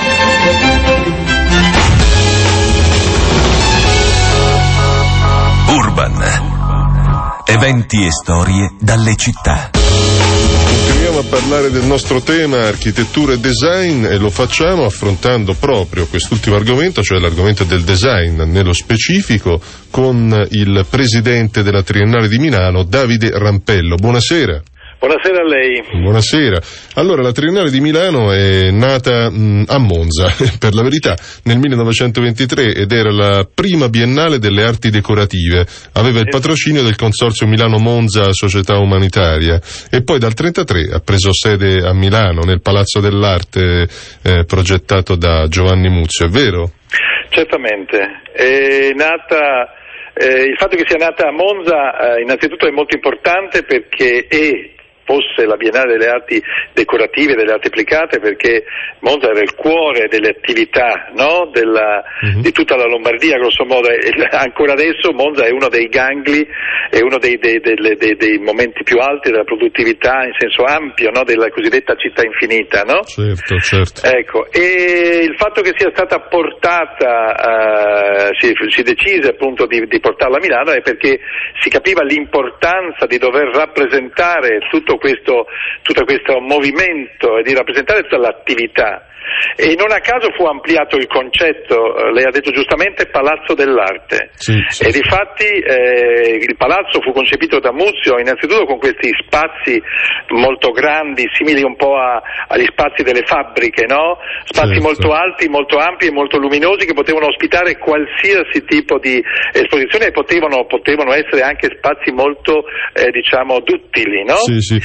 Urban. Eventi e storie dalle città. Continuiamo a parlare del nostro tema architettura e design e lo facciamo affrontando proprio quest'ultimo argomento, cioè l'argomento del design nello specifico, con il presidente della Triennale di Milano, Davide Rampello. Buonasera. Buonasera a lei. Buonasera. Allora, la Triennale di Milano è nata mh, a Monza, per la verità, nel millenovecentoventitré ed era la prima biennale delle arti decorative. Aveva il patrocinio del Consorzio Milano-Monza Società Umanitaria e poi dal trentatré ha preso sede a Milano, nel Palazzo dell'Arte eh, progettato da Giovanni Muzio, è vero? Certamente. È nata... Eh, il fatto che sia nata a Monza eh, innanzitutto è molto importante perché è fosse la Biennale delle Arti Decorative, delle Arti Applicate, perché Monza era il cuore delle attività, no? Della, uh-huh. di tutta la Lombardia, grosso modo. E ancora adesso Monza è uno dei gangli, è uno dei, dei, dei, dei, dei momenti più alti della produttività in senso ampio, no? Della cosiddetta città infinita, no? Certo, certo. Ecco, e il fatto che sia stata portata, uh, si, si decise appunto di, di portarla a Milano è perché si capiva l'importanza di dover rappresentare tutto questo, tutto questo movimento e di rappresentare tutta l'attività. E non a caso fu ampliato il concetto, lei ha detto giustamente Palazzo dell'Arte, sì, sì, e difatti eh, il palazzo fu concepito da Muzio innanzitutto con questi spazi molto grandi, simili un po' a, agli spazi delle fabbriche, no? Spazi certo. molto alti, molto ampi e molto luminosi che potevano ospitare qualsiasi tipo di esposizione e potevano, potevano essere anche spazi molto eh, diciamo duttili, no? Sì, sì.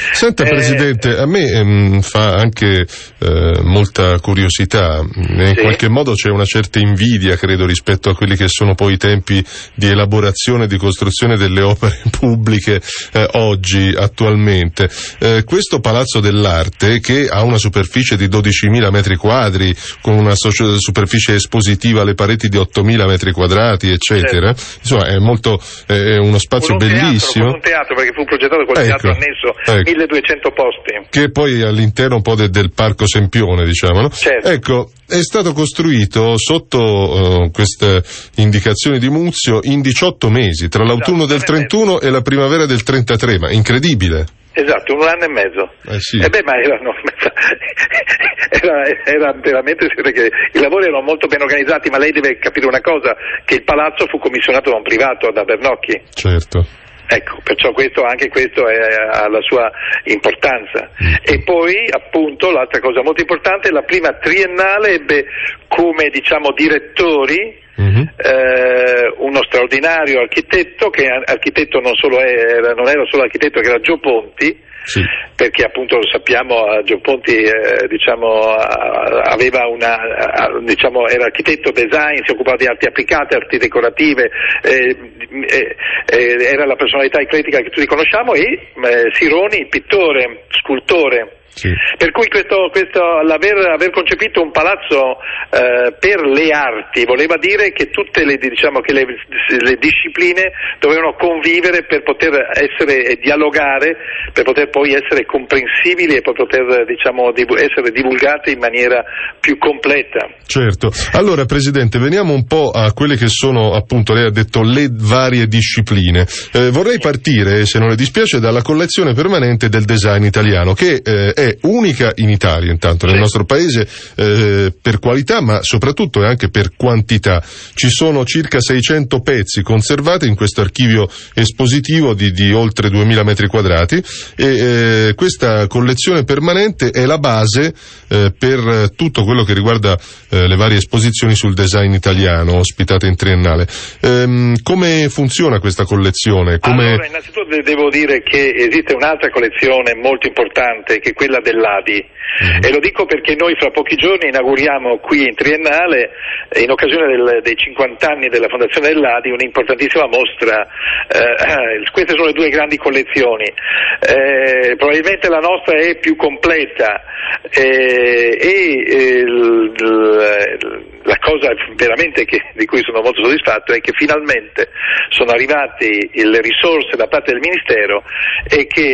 Senta, Eh, Presidente, a me ehm, fa anche eh, molta curiosità, in sì. qualche modo c'è una certa invidia, credo, rispetto a quelli che sono poi i tempi di elaborazione e di costruzione delle opere pubbliche eh, oggi, attualmente. Eh, questo Palazzo dell'Arte, che ha una superficie di dodicimila metri quadri, con una socio- superficie espositiva alle pareti di ottomila metri quadrati, eccetera, certo. Insomma è molto è uno spazio con un bellissimo. Teatro, con un teatro, perché fu progettato col ecco, teatro annesso, ecco. milleduecento posti. Che poi all'interno un po' de- del Parco Sempione, diciamo, no? Certo. Ecco, è stato costruito sotto uh, queste indicazioni di Muzio in diciotto mesi, tra l'autunno del trentuno e la primavera del trentatré, ma incredibile. Esatto, un anno e mezzo. Eh sì. E beh, ma erano, era, era veramente, perché i lavori erano molto ben organizzati, ma lei deve capire una cosa, che il palazzo fu commissionato da un privato, da Bernocchi. Certo. Ecco, perciò questo, anche questo è, ha la sua importanza. Mm. E poi, appunto, l'altra cosa molto importante, la prima triennale ebbe come, diciamo, direttori Mm-hmm. Eh, uno straordinario architetto, che architetto non solo era, non era solo architetto, che era Gio Ponti, sì. Perché appunto lo sappiamo, Gio Ponti eh, diciamo aveva una diciamo era architetto, design, si occupava di arti applicate, arti decorative, eh, eh, era la personalità eclettica che tutti conosciamo, e eh, Sironi, pittore, scultore. Sì. Per cui questo, questo l'aver aver concepito un palazzo eh, per le arti voleva dire che tutte le, diciamo, che le, le discipline dovevano convivere per poter essere e dialogare, per poter poi essere comprensibili e per poter, diciamo, div- essere divulgate in maniera più completa. Certo. Allora, Presidente, veniamo un po' a quelle che sono, appunto, lei ha detto, le varie discipline. Eh, vorrei partire, se non le dispiace, dalla collezione permanente del design italiano, che eh, è unica in Italia, intanto nel nostro paese, eh, per qualità, ma soprattutto anche per quantità. Ci sono circa seicento pezzi conservati in questo archivio espositivo di, di oltre duemila metri quadrati, e eh, questa collezione permanente è la base eh, per tutto quello che riguarda eh, le varie esposizioni sul design italiano ospitate in triennale. Ehm, come funziona questa collezione? Come... Allora, innanzitutto devo dire che esiste un'altra collezione molto importante, che è quella dell'A D I, mm-hmm. e lo dico perché noi fra pochi giorni inauguriamo qui in Triennale, in occasione del, dei cinquanta anni della fondazione dell'A D I, un'importantissima mostra. Eh, queste sono le due grandi collezioni, eh, probabilmente la nostra è più completa, eh, e eh, l, l, la cosa veramente che, di cui sono molto soddisfatto è che finalmente sono arrivate le risorse da parte del Ministero, e che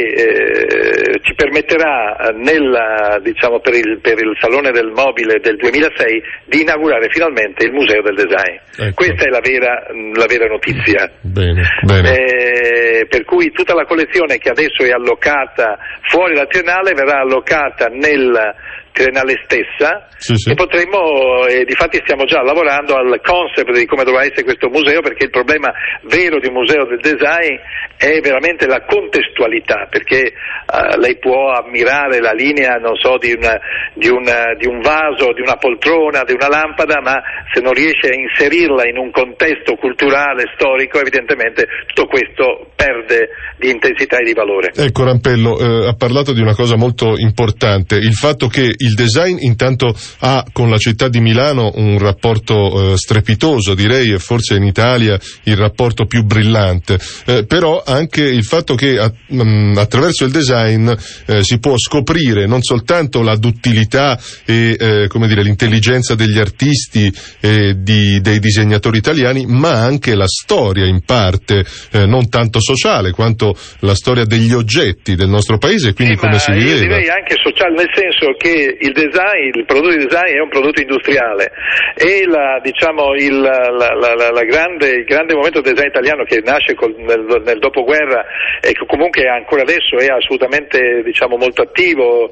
eh, ci permetterà nella, diciamo, per il, per il Salone del Mobile del duemilasei di inaugurare finalmente il Museo del Design. Ecco. Questa è la vera, la vera notizia. Bene, bene. Eh, per cui tutta la collezione che adesso è allocata fuori dalla Triennale verrà allocata nel Triennale stessa, sì, sì. E potremmo, eh, difatti stiamo già lavorando al concept di come dovrà essere questo museo, perché il problema vero di un museo del design è veramente la contestualità, perché uh, lei può ammirare la linea, non so, di, una, di, una, di un vaso, di una poltrona, di una lampada, ma se non riesce a inserirla in un contesto culturale, storico, evidentemente tutto questo perde di intensità e di valore. Ecco, Rampello, eh, ha parlato di una cosa molto importante, il fatto che il design intanto ha con la città di Milano un rapporto eh, strepitoso, direi, e forse in Italia il rapporto più brillante, eh, però anche il fatto che a, mh, attraverso il design eh, si può scoprire non soltanto la duttilità e eh, come dire, l'intelligenza degli artisti e di, dei disegnatori italiani, ma anche la storia in parte, eh, non tanto sociale quanto la storia degli oggetti del nostro paese, quindi sì, come si viveva. Io direi anche sociale, nel senso che il design, il prodotto di design è un prodotto industriale, e la, diciamo, il, la, la, la, la grande, il grande momento del design italiano, che nasce col, nel, nel dopoguerra e che comunque ancora adesso è assolutamente, diciamo, molto attivo,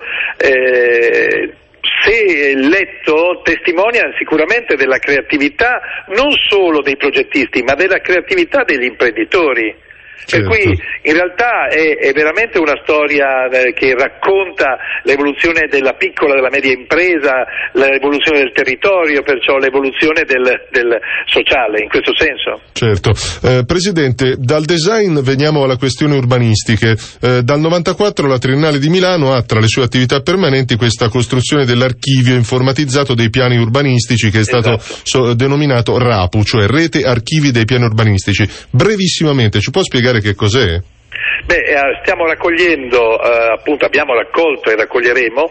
eh, se letto testimonia sicuramente della creatività non solo dei progettisti, ma della creatività degli imprenditori. Certo. Per cui in realtà è, è veramente una storia eh, che racconta l'evoluzione della piccola, della media impresa, l'evoluzione del territorio, perciò l'evoluzione del, del sociale, in questo senso. Certo. Eh, Presidente, dal design veniamo alle questioni urbanistiche. Eh, dal novantaquattro la Triennale di Milano ha tra le sue attività permanenti questa costruzione dell'archivio informatizzato dei piani urbanistici che è stato esatto. so, denominato RAPU, cioè Rete Archivi dei Piani Urbanistici. Brevissimamente, ci può spiegare che cos'è? Beh, stiamo raccogliendo, eh, appunto abbiamo raccolto e raccoglieremo,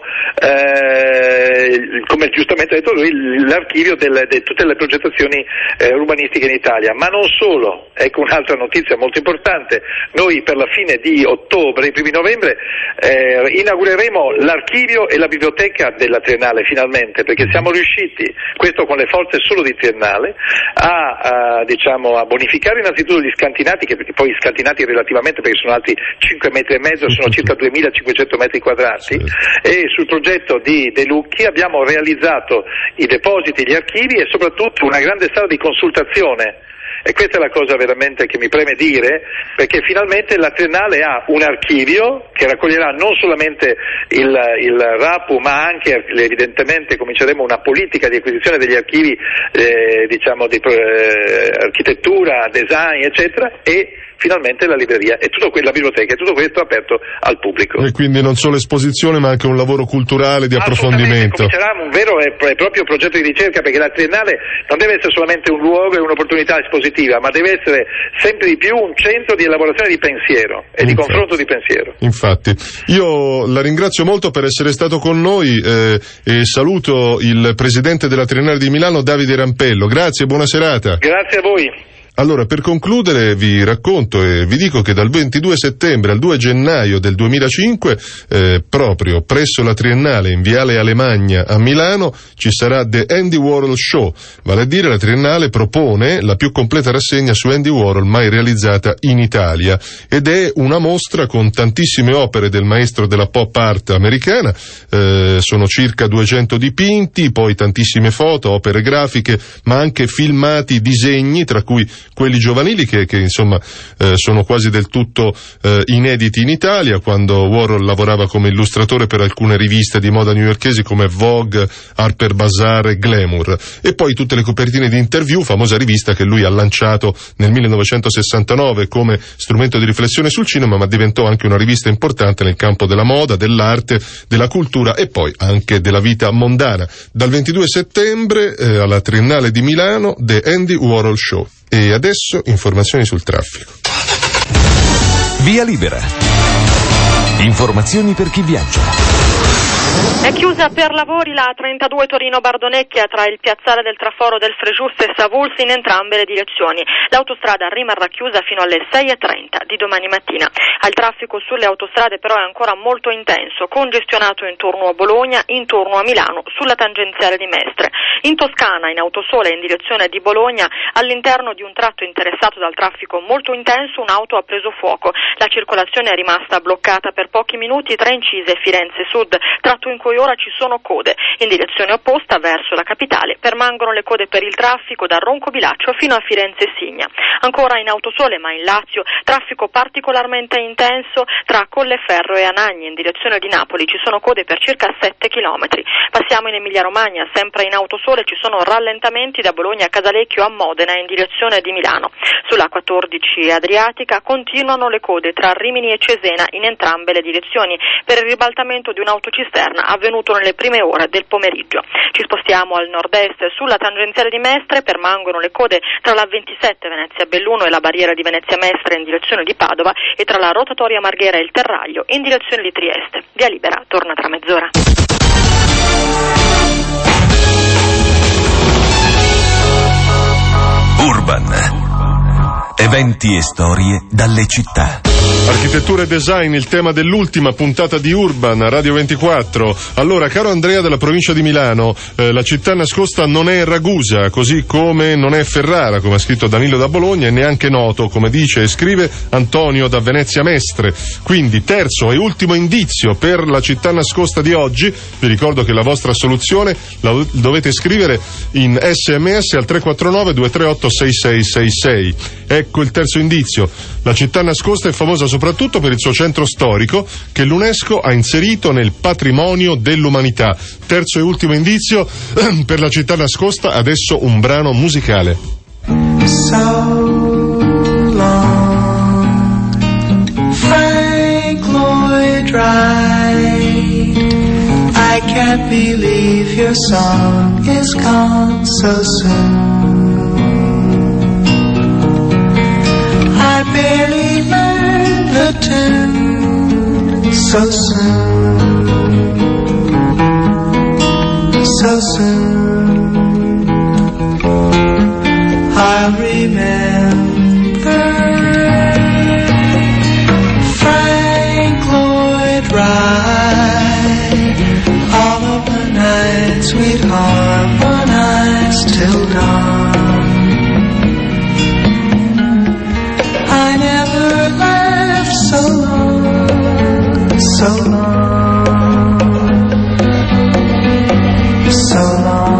eh, come giustamente ha detto lui, l'archivio di tutte le progettazioni eh, urbanistiche in Italia, ma non solo. Ecco un'altra notizia molto importante: noi per la fine di ottobre, i primi novembre, eh, inaugureremo l'archivio e la biblioteca della Triennale finalmente, perché siamo riusciti, questo con le forze solo di Triennale, a, a, diciamo, a bonificare innanzitutto gli scantinati, che poi scantinati relativamente perché sono altri cinque metri e mezzo, sono circa duemilacinquecento metri quadrati, e sul progetto di De Lucchi abbiamo realizzato i depositi, gli archivi e soprattutto una grande sala di consultazione. E questa è la cosa veramente che mi preme dire, perché finalmente la Triennale ha un archivio che raccoglierà non solamente il, il RAPU, ma anche evidentemente cominceremo una politica di acquisizione degli archivi, eh, diciamo di eh, architettura, design, eccetera, e finalmente la libreria e tutto que- la biblioteca, e tutto questo aperto al pubblico. E quindi non solo esposizione ma anche un lavoro culturale di approfondimento. Comincerà un vero e proprio progetto di ricerca, perché la Triennale non deve essere solamente un luogo e un'opportunità espositiva, ma deve essere sempre di più un centro di elaborazione di pensiero e Infatti. di confronto di pensiero. Infatti, io la ringrazio molto per essere stato con noi eh, e saluto il presidente della Triennale di Milano, Davide Rampello. Grazie, buona serata. Grazie a voi. Allora, per concludere vi racconto e vi dico che dal ventidue settembre al due gennaio del duemilacinque, eh, proprio presso la Triennale in Viale Alemagna a Milano, ci sarà The Andy Warhol Show, vale a dire la Triennale propone la più completa rassegna su Andy Warhol mai realizzata in Italia, ed è una mostra con tantissime opere del maestro della pop art americana, eh, sono circa duecento dipinti, poi tantissime foto, opere grafiche, ma anche filmati, disegni, tra cui quelli giovanili che, che insomma eh, sono quasi del tutto eh, inediti in Italia, quando Warhol lavorava come illustratore per alcune riviste di moda newyorkesi come Vogue, Harper Bazaar e Glamour, e poi tutte le copertine di Interview, famosa rivista che lui ha lanciato nel millenovecentosessantanove come strumento di riflessione sul cinema, ma diventò anche una rivista importante nel campo della moda, dell'arte, della cultura e poi anche della vita mondana. Dal ventidue settembre eh, alla Triennale di Milano, The Andy Warhol Show. E adesso informazioni sul traffico. Via Libera. Informazioni per chi viaggia. È chiusa per lavori la trentadue Torino-Bardonecchia tra il piazzale del traforo del Frejus e Savuls in entrambe le direzioni. L'autostrada rimarrà chiusa fino alle sei e trenta di domani mattina. Il traffico sulle autostrade però è ancora molto intenso, congestionato intorno a Bologna, intorno a Milano, sulla tangenziale di Mestre. In Toscana, in autosole in direzione di Bologna, all'interno di un tratto interessato dal traffico molto intenso, un'auto ha preso fuoco. La circolazione è rimasta bloccata per pochi minuti tra Incise e Firenze Sud, tratto in cui ora ci sono code. In direzione opposta, verso la capitale, permangono le code per il traffico da Roncobilaccio fino a Firenze Signa. Ancora in autosole, ma in Lazio, traffico particolarmente intenso tra Colleferro e Anagni. In direzione di Napoli ci sono code per circa sette chilometri. Passiamo in Emilia Romagna, sempre in autosole ci sono rallentamenti da Bologna a Casalecchio a Modena in direzione di Milano. Sulla quattordici Adriatica continuano le code tra Rimini e Cesena in entrambe le direzioni per il ribaltamento di un'autocisterna avvenuto nelle prime ore del pomeriggio. Ci spostiamo al nord-est, sulla tangenziale di Mestre permangono le code tra la ventisette Venezia Belluno e la barriera di Venezia Mestre in direzione di Padova e tra la rotatoria Marghera e il Terraglio in direzione di Trieste. Via Libera torna tra mezz'ora. Urban. Eventi e storie dalle città. Architettura e design, il tema dell'ultima puntata di Urban, Radio ventiquattro. Allora, caro Andrea della provincia di Milano, eh, la città nascosta non è Ragusa, così come non è Ferrara, come ha scritto Danilo da Bologna, e neanche Noto, come dice e scrive Antonio da Venezia Mestre. Quindi, terzo e ultimo indizio per la città nascosta di oggi. Vi ricordo che la vostra soluzione la dovete scrivere in sms al tre quattro nove due tre otto sei sei sei sei. Ecco il terzo indizio. La città nascosta è famosa soprattutto per il suo centro storico che l'UNESCO ha inserito nel patrimonio dell'umanità. Terzo e ultimo indizio per la città nascosta, adesso un brano musicale. So long, Frank Lloyd Wright, I can't believe your song is gone so soon. I barely learned the tune so soon, so soon. I'll remember Frank Lloyd Wright, all of the nights we'd harmonize till dawn. I never laughed so long, so long, so long.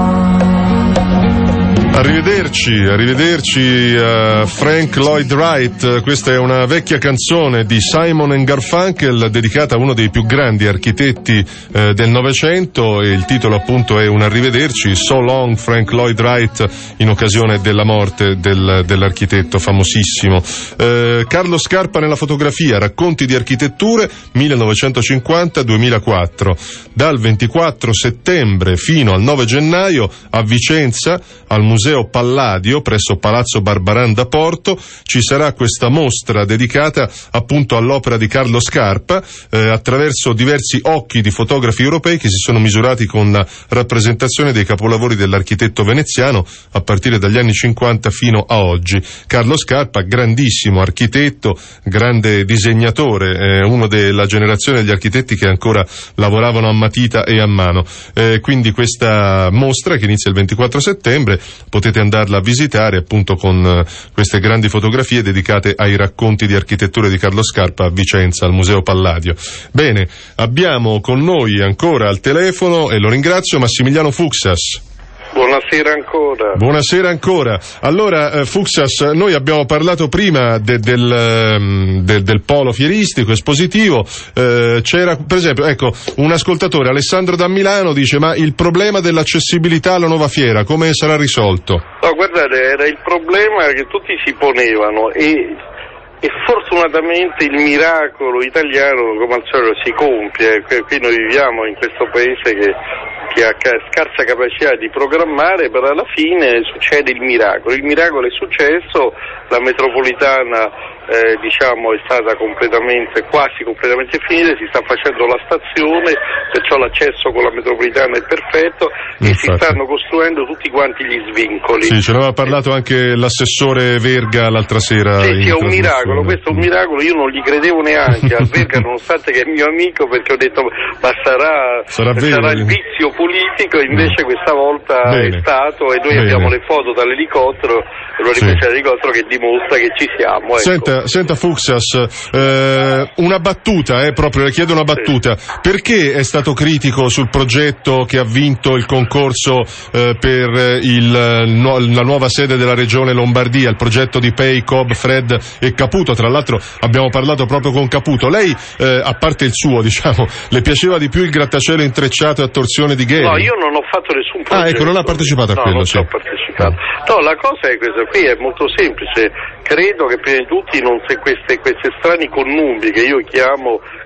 Arrivederci, arrivederci a Frank Lloyd Wright. Questa è una vecchia canzone di Simon and Garfunkel dedicata a uno dei più grandi architetti eh, del Novecento, e il titolo appunto è un arrivederci, So Long Frank Lloyd Wright, in occasione della morte del, dell'architetto famosissimo. Eh, Carlo Scarpa nella fotografia, racconti di architetture millenovecentocinquanta duemilaquattro. Dal ventiquattro settembre fino al nove gennaio a Vicenza, al Museo Palladio presso Palazzo Barbaran da Porto, ci sarà questa mostra dedicata appunto all'opera di Carlo Scarpa, eh, attraverso diversi occhi di fotografi europei che si sono misurati con la rappresentazione dei capolavori dell'architetto veneziano a partire dagli anni cinquanta fino a oggi. Carlo Scarpa, grandissimo architetto, grande disegnatore, eh, uno della generazione degli architetti che ancora lavoravano a matita e a mano. Eh, quindi questa mostra, che inizia il ventiquattro settembre, potete andarla a visitare appunto con uh, queste grandi fotografie dedicate ai racconti di architettura di Carlo Scarpa a Vicenza, al Museo Palladio. Bene, abbiamo con noi ancora al telefono, e lo ringrazio, Massimiliano Fuxas. Buonasera ancora. Buonasera ancora. Allora, eh, Fuxas, noi abbiamo parlato prima de, del, um, de, del polo fieristico, espositivo. Eh, c'era, per esempio, ecco, un ascoltatore, Alessandro da Milano, dice: ma il problema dell'accessibilità alla nuova fiera, come sarà risolto? No, guardate, era il problema che tutti si ponevano, e, e fortunatamente il miracolo italiano, come al solito, si compie. Qui noi viviamo in questo paese che che ha scarsa capacità di programmare, però alla fine succede il miracolo. Il miracolo è successo, la metropolitana eh, diciamo è stata completamente, quasi completamente finita, si sta facendo la stazione, perciò l'accesso con la metropolitana è perfetto. Infatti. E si stanno costruendo tutti quanti gli svincoli. Sì, ce ne aveva parlato anche l'assessore Verga l'altra sera. Sì, sì, è un miracolo, questo è un miracolo, io non gli credevo neanche al Verga, nonostante che è mio amico, perché ho detto ma sarà, sarà, sarà il vizio politico, invece questa volta Bene. è stato, e noi Bene. abbiamo le foto dall'elicottero, lo ripeto, sì. l'elicottero che dimostra che ci siamo. Ecco. Senta, senta Fuxas, eh, una battuta, eh, proprio le chiedo una battuta, sì. perché è stato critico sul progetto che ha vinto il concorso eh, per il, no, la nuova sede della regione Lombardia, il progetto di Pei, Cobb, Fred e Caputo? Tra l'altro abbiamo parlato proprio con Caputo. Lei, eh, a parte il suo, diciamo, le piaceva di più il grattacielo intrecciato a torsione di Gheri? No, io non ho fatto nessun progetto. Ah, ecco, non ha partecipato a no, quello, non sì. ho partecipato. No, la cosa è questa qui, è molto semplice. Credo che prima di tutti non se queste, queste strani connubbi che io chiamo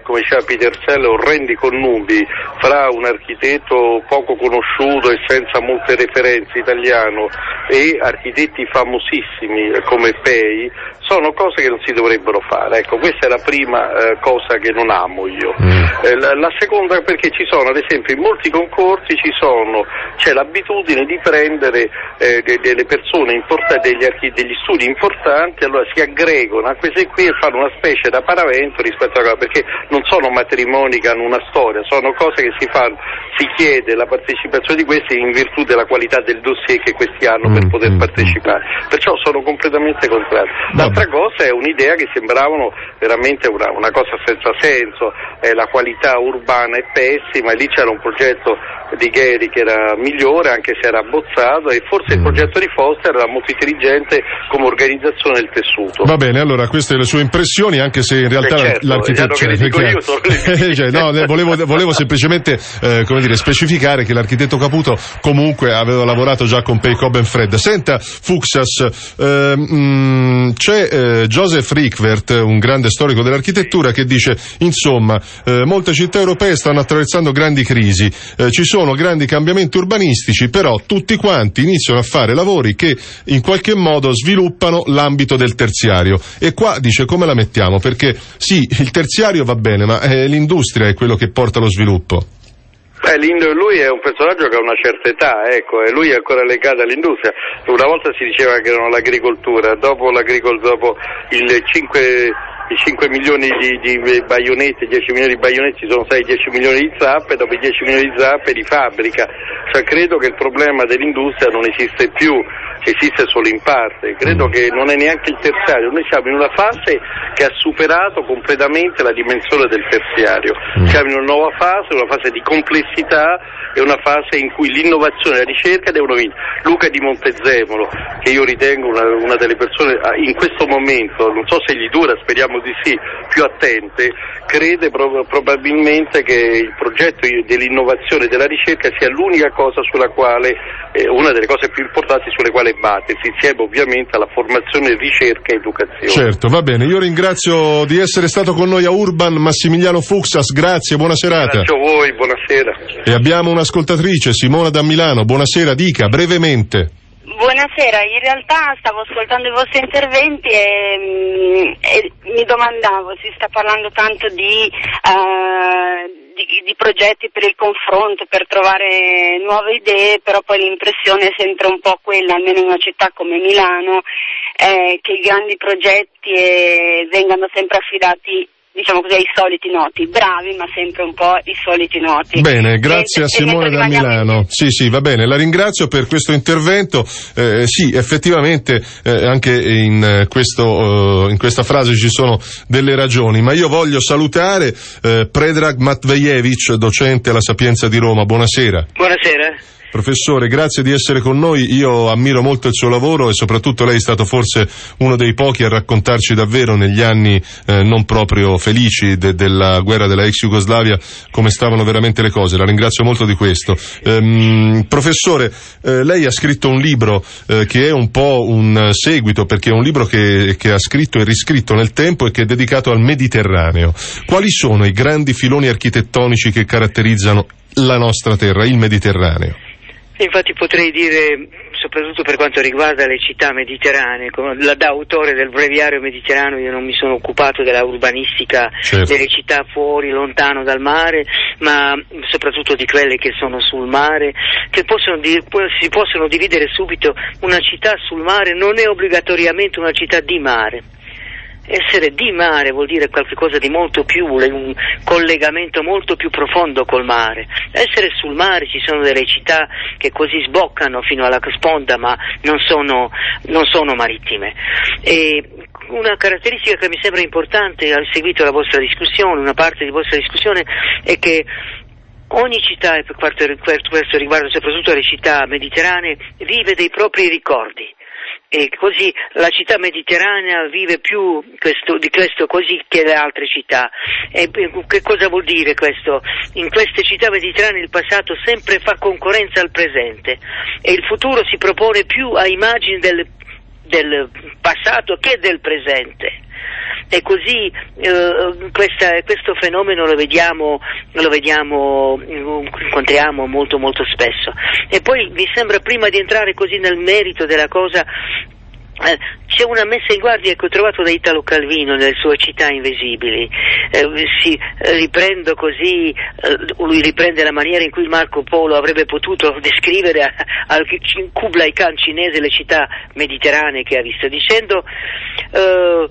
come diceva Peter Selle, orrendi connubi fra un architetto poco conosciuto e senza molte referenze italiano e architetti famosissimi come Pei, sono cose che non si dovrebbero fare. Ecco, questa è la prima eh, cosa che non amo io. Mm. Eh, la, la seconda, perché ci sono, ad esempio, in molti concorsi ci sono, c'è l'abitudine di prendere eh, de, delle persone importanti, degli, archi, degli studi importanti, allora si aggregano a questi qui e fanno una specie da paravento rispetto a cosa, perché non sono matrimoni che hanno una storia, sono cose che si fanno, si chiede la partecipazione di questi in virtù della qualità del dossier che questi hanno per poter partecipare, perciò sono completamente contrario. L'altra cosa è un'idea che sembravano veramente una, una cosa senza senso, eh, la qualità urbana è pessima, e lì c'era un progetto di Gheri che era migliore anche se era abbozzato, e forse il progetto di Foster era molto intelligente come organizzazione del tessuto. Va bene, allora queste le sue impressioni, anche se in realtà eh certo, l'architetto cioè, io, cioè, no, volevo, volevo semplicemente eh, come dire, specificare che l'architetto Caputo comunque aveva lavorato già con Pei, Cobb and Fred. Senta Fuksas, eh, mh, c'è eh, Joseph Rickwert, un grande storico dell'architettura, che dice insomma eh, molte città europee stanno attraversando grandi crisi, eh, ci sono grandi cambiamenti urbanistici, però tutti quanti iniziano a fare lavori che in qualche modo sviluppano l'ambito del terziario, e qua dice come la mettiamo, perché sì, il terziario va bene, ma eh, l'industria è quello che porta allo sviluppo. Eh, lui è un personaggio che ha una certa età, ecco, e lui è ancora legato all'industria. Una volta si diceva che erano l'agricoltura, dopo l'agricoltura, dopo il cinque i cinque milioni di, di baionette, dieci milioni di baionetti, sono stati dieci milioni di zappe, dopo i dieci milioni di zappe di fabbrica. Cioè, credo che il problema dell'industria non esiste più, esiste solo in parte. Credo che non è neanche il terziario, noi siamo in una fase che ha superato completamente la dimensione del terziario. Siamo in una nuova fase, una fase di complessità e una fase in cui l'innovazione e la ricerca devono vincere. Luca di Montezemolo, che io ritengo una, una delle persone in questo momento, non so se gli dura, speriamo di sì, più attente, crede pro- probabilmente che il progetto dell'innovazione e della ricerca sia l'unica cosa sulla quale, eh, una delle cose più importanti sulle quali battersi, insieme ovviamente alla formazione, ricerca e educazione. Certo, va bene, io ringrazio di essere stato con noi a Urban Massimiliano Fuksas, grazie, buona serata. Grazie a voi, buonasera. E abbiamo un'ascoltatrice, Simona da Milano, buonasera, dica brevemente. Buonasera, in realtà stavo ascoltando i vostri interventi e, e mi domandavo, si sta parlando tanto di, uh, di, di progetti per il confronto, per trovare nuove idee, però poi l'impressione è sempre un po' quella, almeno in una città come Milano, eh, che i grandi progetti eh, vengano sempre affidati, diciamo così, ai soliti noti, bravi ma sempre un po' i soliti noti. Bene, grazie e, a Simone da Milano. In... Sì, sì, va bene, la ringrazio per questo intervento. Eh, sì, effettivamente eh, anche in, questo, eh, in questa frase ci sono delle ragioni, ma io voglio salutare eh, Predrag Matvejevic, docente alla Sapienza di Roma. Buonasera. Buonasera. Professore, grazie di essere con noi, io ammiro molto il suo lavoro e soprattutto lei è stato forse uno dei pochi a raccontarci davvero negli anni eh, non proprio felici de- della guerra della ex Jugoslavia come stavano veramente le cose, la ringrazio molto di questo. Ehm, professore, eh, lei ha scritto un libro eh, che è un po' un seguito, perché è un libro che, che ha scritto e riscritto nel tempo e che è dedicato al Mediterraneo. Quali sono i grandi filoni architettonici che caratterizzano la nostra terra, il Mediterraneo? Infatti potrei dire, soprattutto per quanto riguarda le città mediterranee, da autore del breviario mediterraneo io non mi sono occupato della urbanistica certo. delle città fuori, lontano dal mare, ma soprattutto di quelle che sono sul mare, che possono, si possono dividere subito. Una città sul mare non è obbligatoriamente una città di mare. Essere di mare vuol dire qualcosa di molto più, un collegamento molto più profondo col mare. Essere sul mare, ci sono delle città che così sboccano fino alla sponda ma non sono, non sono marittime. E una caratteristica che mi sembra importante, ho seguito la vostra discussione, una parte di vostra discussione, è che ogni città, e per questo riguarda soprattutto le città mediterranee, vive dei propri ricordi. E così la città mediterranea vive più questo, di questo così che le altre città. E che cosa vuol dire questo? In queste città mediterranee il passato sempre fa concorrenza al presente e il futuro si propone più a immagini del, del passato che del presente. e così eh, questa, questo fenomeno lo vediamo, lo vediamo, incontriamo molto molto spesso. E poi mi sembra, prima di entrare così nel merito della cosa, Eh, c'è una messa in guardia che ho trovato da Italo Calvino nelle sue Città invisibili. Eh, si, eh, riprendo così, eh, lui riprende la maniera in cui Marco Polo avrebbe potuto descrivere al Kublai Khan cinese le città mediterranee che ha visto, dicendo eh,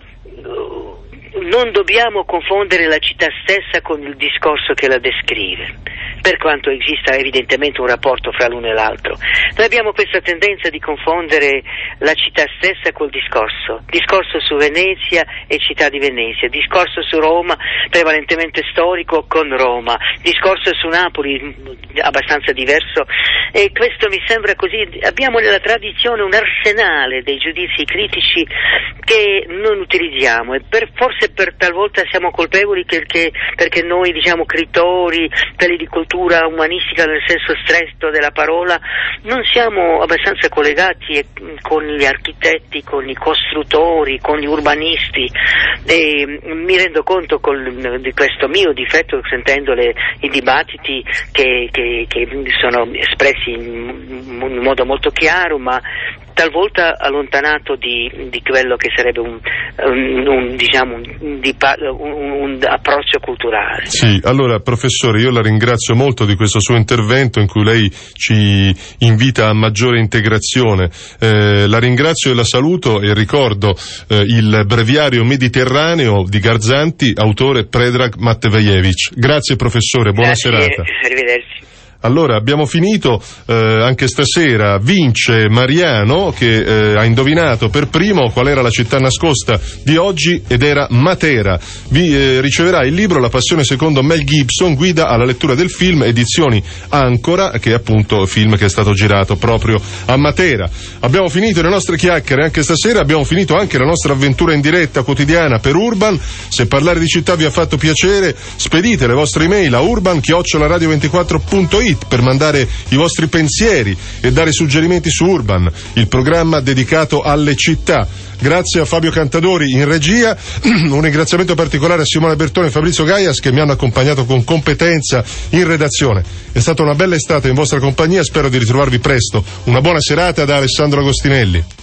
non dobbiamo confondere la città stessa con il discorso che la descrive, per quanto esista evidentemente un rapporto fra l'uno e l'altro. Noi abbiamo questa tendenza di confondere la città stessa col discorso, discorso su Venezia e città di Venezia, discorso su Roma prevalentemente storico con Roma, discorso su Napoli abbastanza diverso, e questo mi sembra così. Abbiamo nella tradizione un arsenale dei giudizi critici che non utilizziamo, e per, forse per talvolta siamo colpevoli perché, perché noi, diciamo, scrittori, quelli di cultura umanistica nel senso stretto della parola, non siamo abbastanza collegati con gli architetti, con i costruttori, con gli urbanisti, e mi rendo conto col, di questo mio difetto sentendo le, i dibattiti che, che, che sono espressi in, in modo molto chiaro, ma talvolta allontanato di, di quello che sarebbe un, un, un diciamo un, un, un approccio culturale. Sì, allora professore, io la ringrazio molto di questo suo intervento in cui lei ci invita a maggiore integrazione. Eh, la ringrazio e la saluto, e ricordo eh, il breviario mediterraneo di Garzanti, autore Predrag Matvejevic. Grazie professore, buona Grazie, serata. Arrivederci. Allora, abbiamo finito, eh, anche stasera vince Mariano che eh, ha indovinato per primo qual era la città nascosta di oggi, ed era Matera. Vi eh, riceverà il libro La passione secondo Mel Gibson, guida alla lettura del film, edizioni Ancora, che è appunto film che è stato girato proprio a Matera. Abbiamo finito le nostre chiacchiere anche stasera, abbiamo finito anche la nostra avventura in diretta quotidiana per Urban. Se parlare di città vi ha fatto piacere, spedite le vostre email a urban chiocciola radio ventiquattro punto it per mandare i vostri pensieri e dare suggerimenti su Urban, il programma dedicato alle città. Grazie a Fabio Cantadori in regia, un ringraziamento particolare a Simone Bertone e Fabrizio Gaias che mi hanno accompagnato con competenza in redazione. È stata una bella estate in vostra compagnia, spero di ritrovarvi presto. Una buona serata da Alessandro Agostinelli.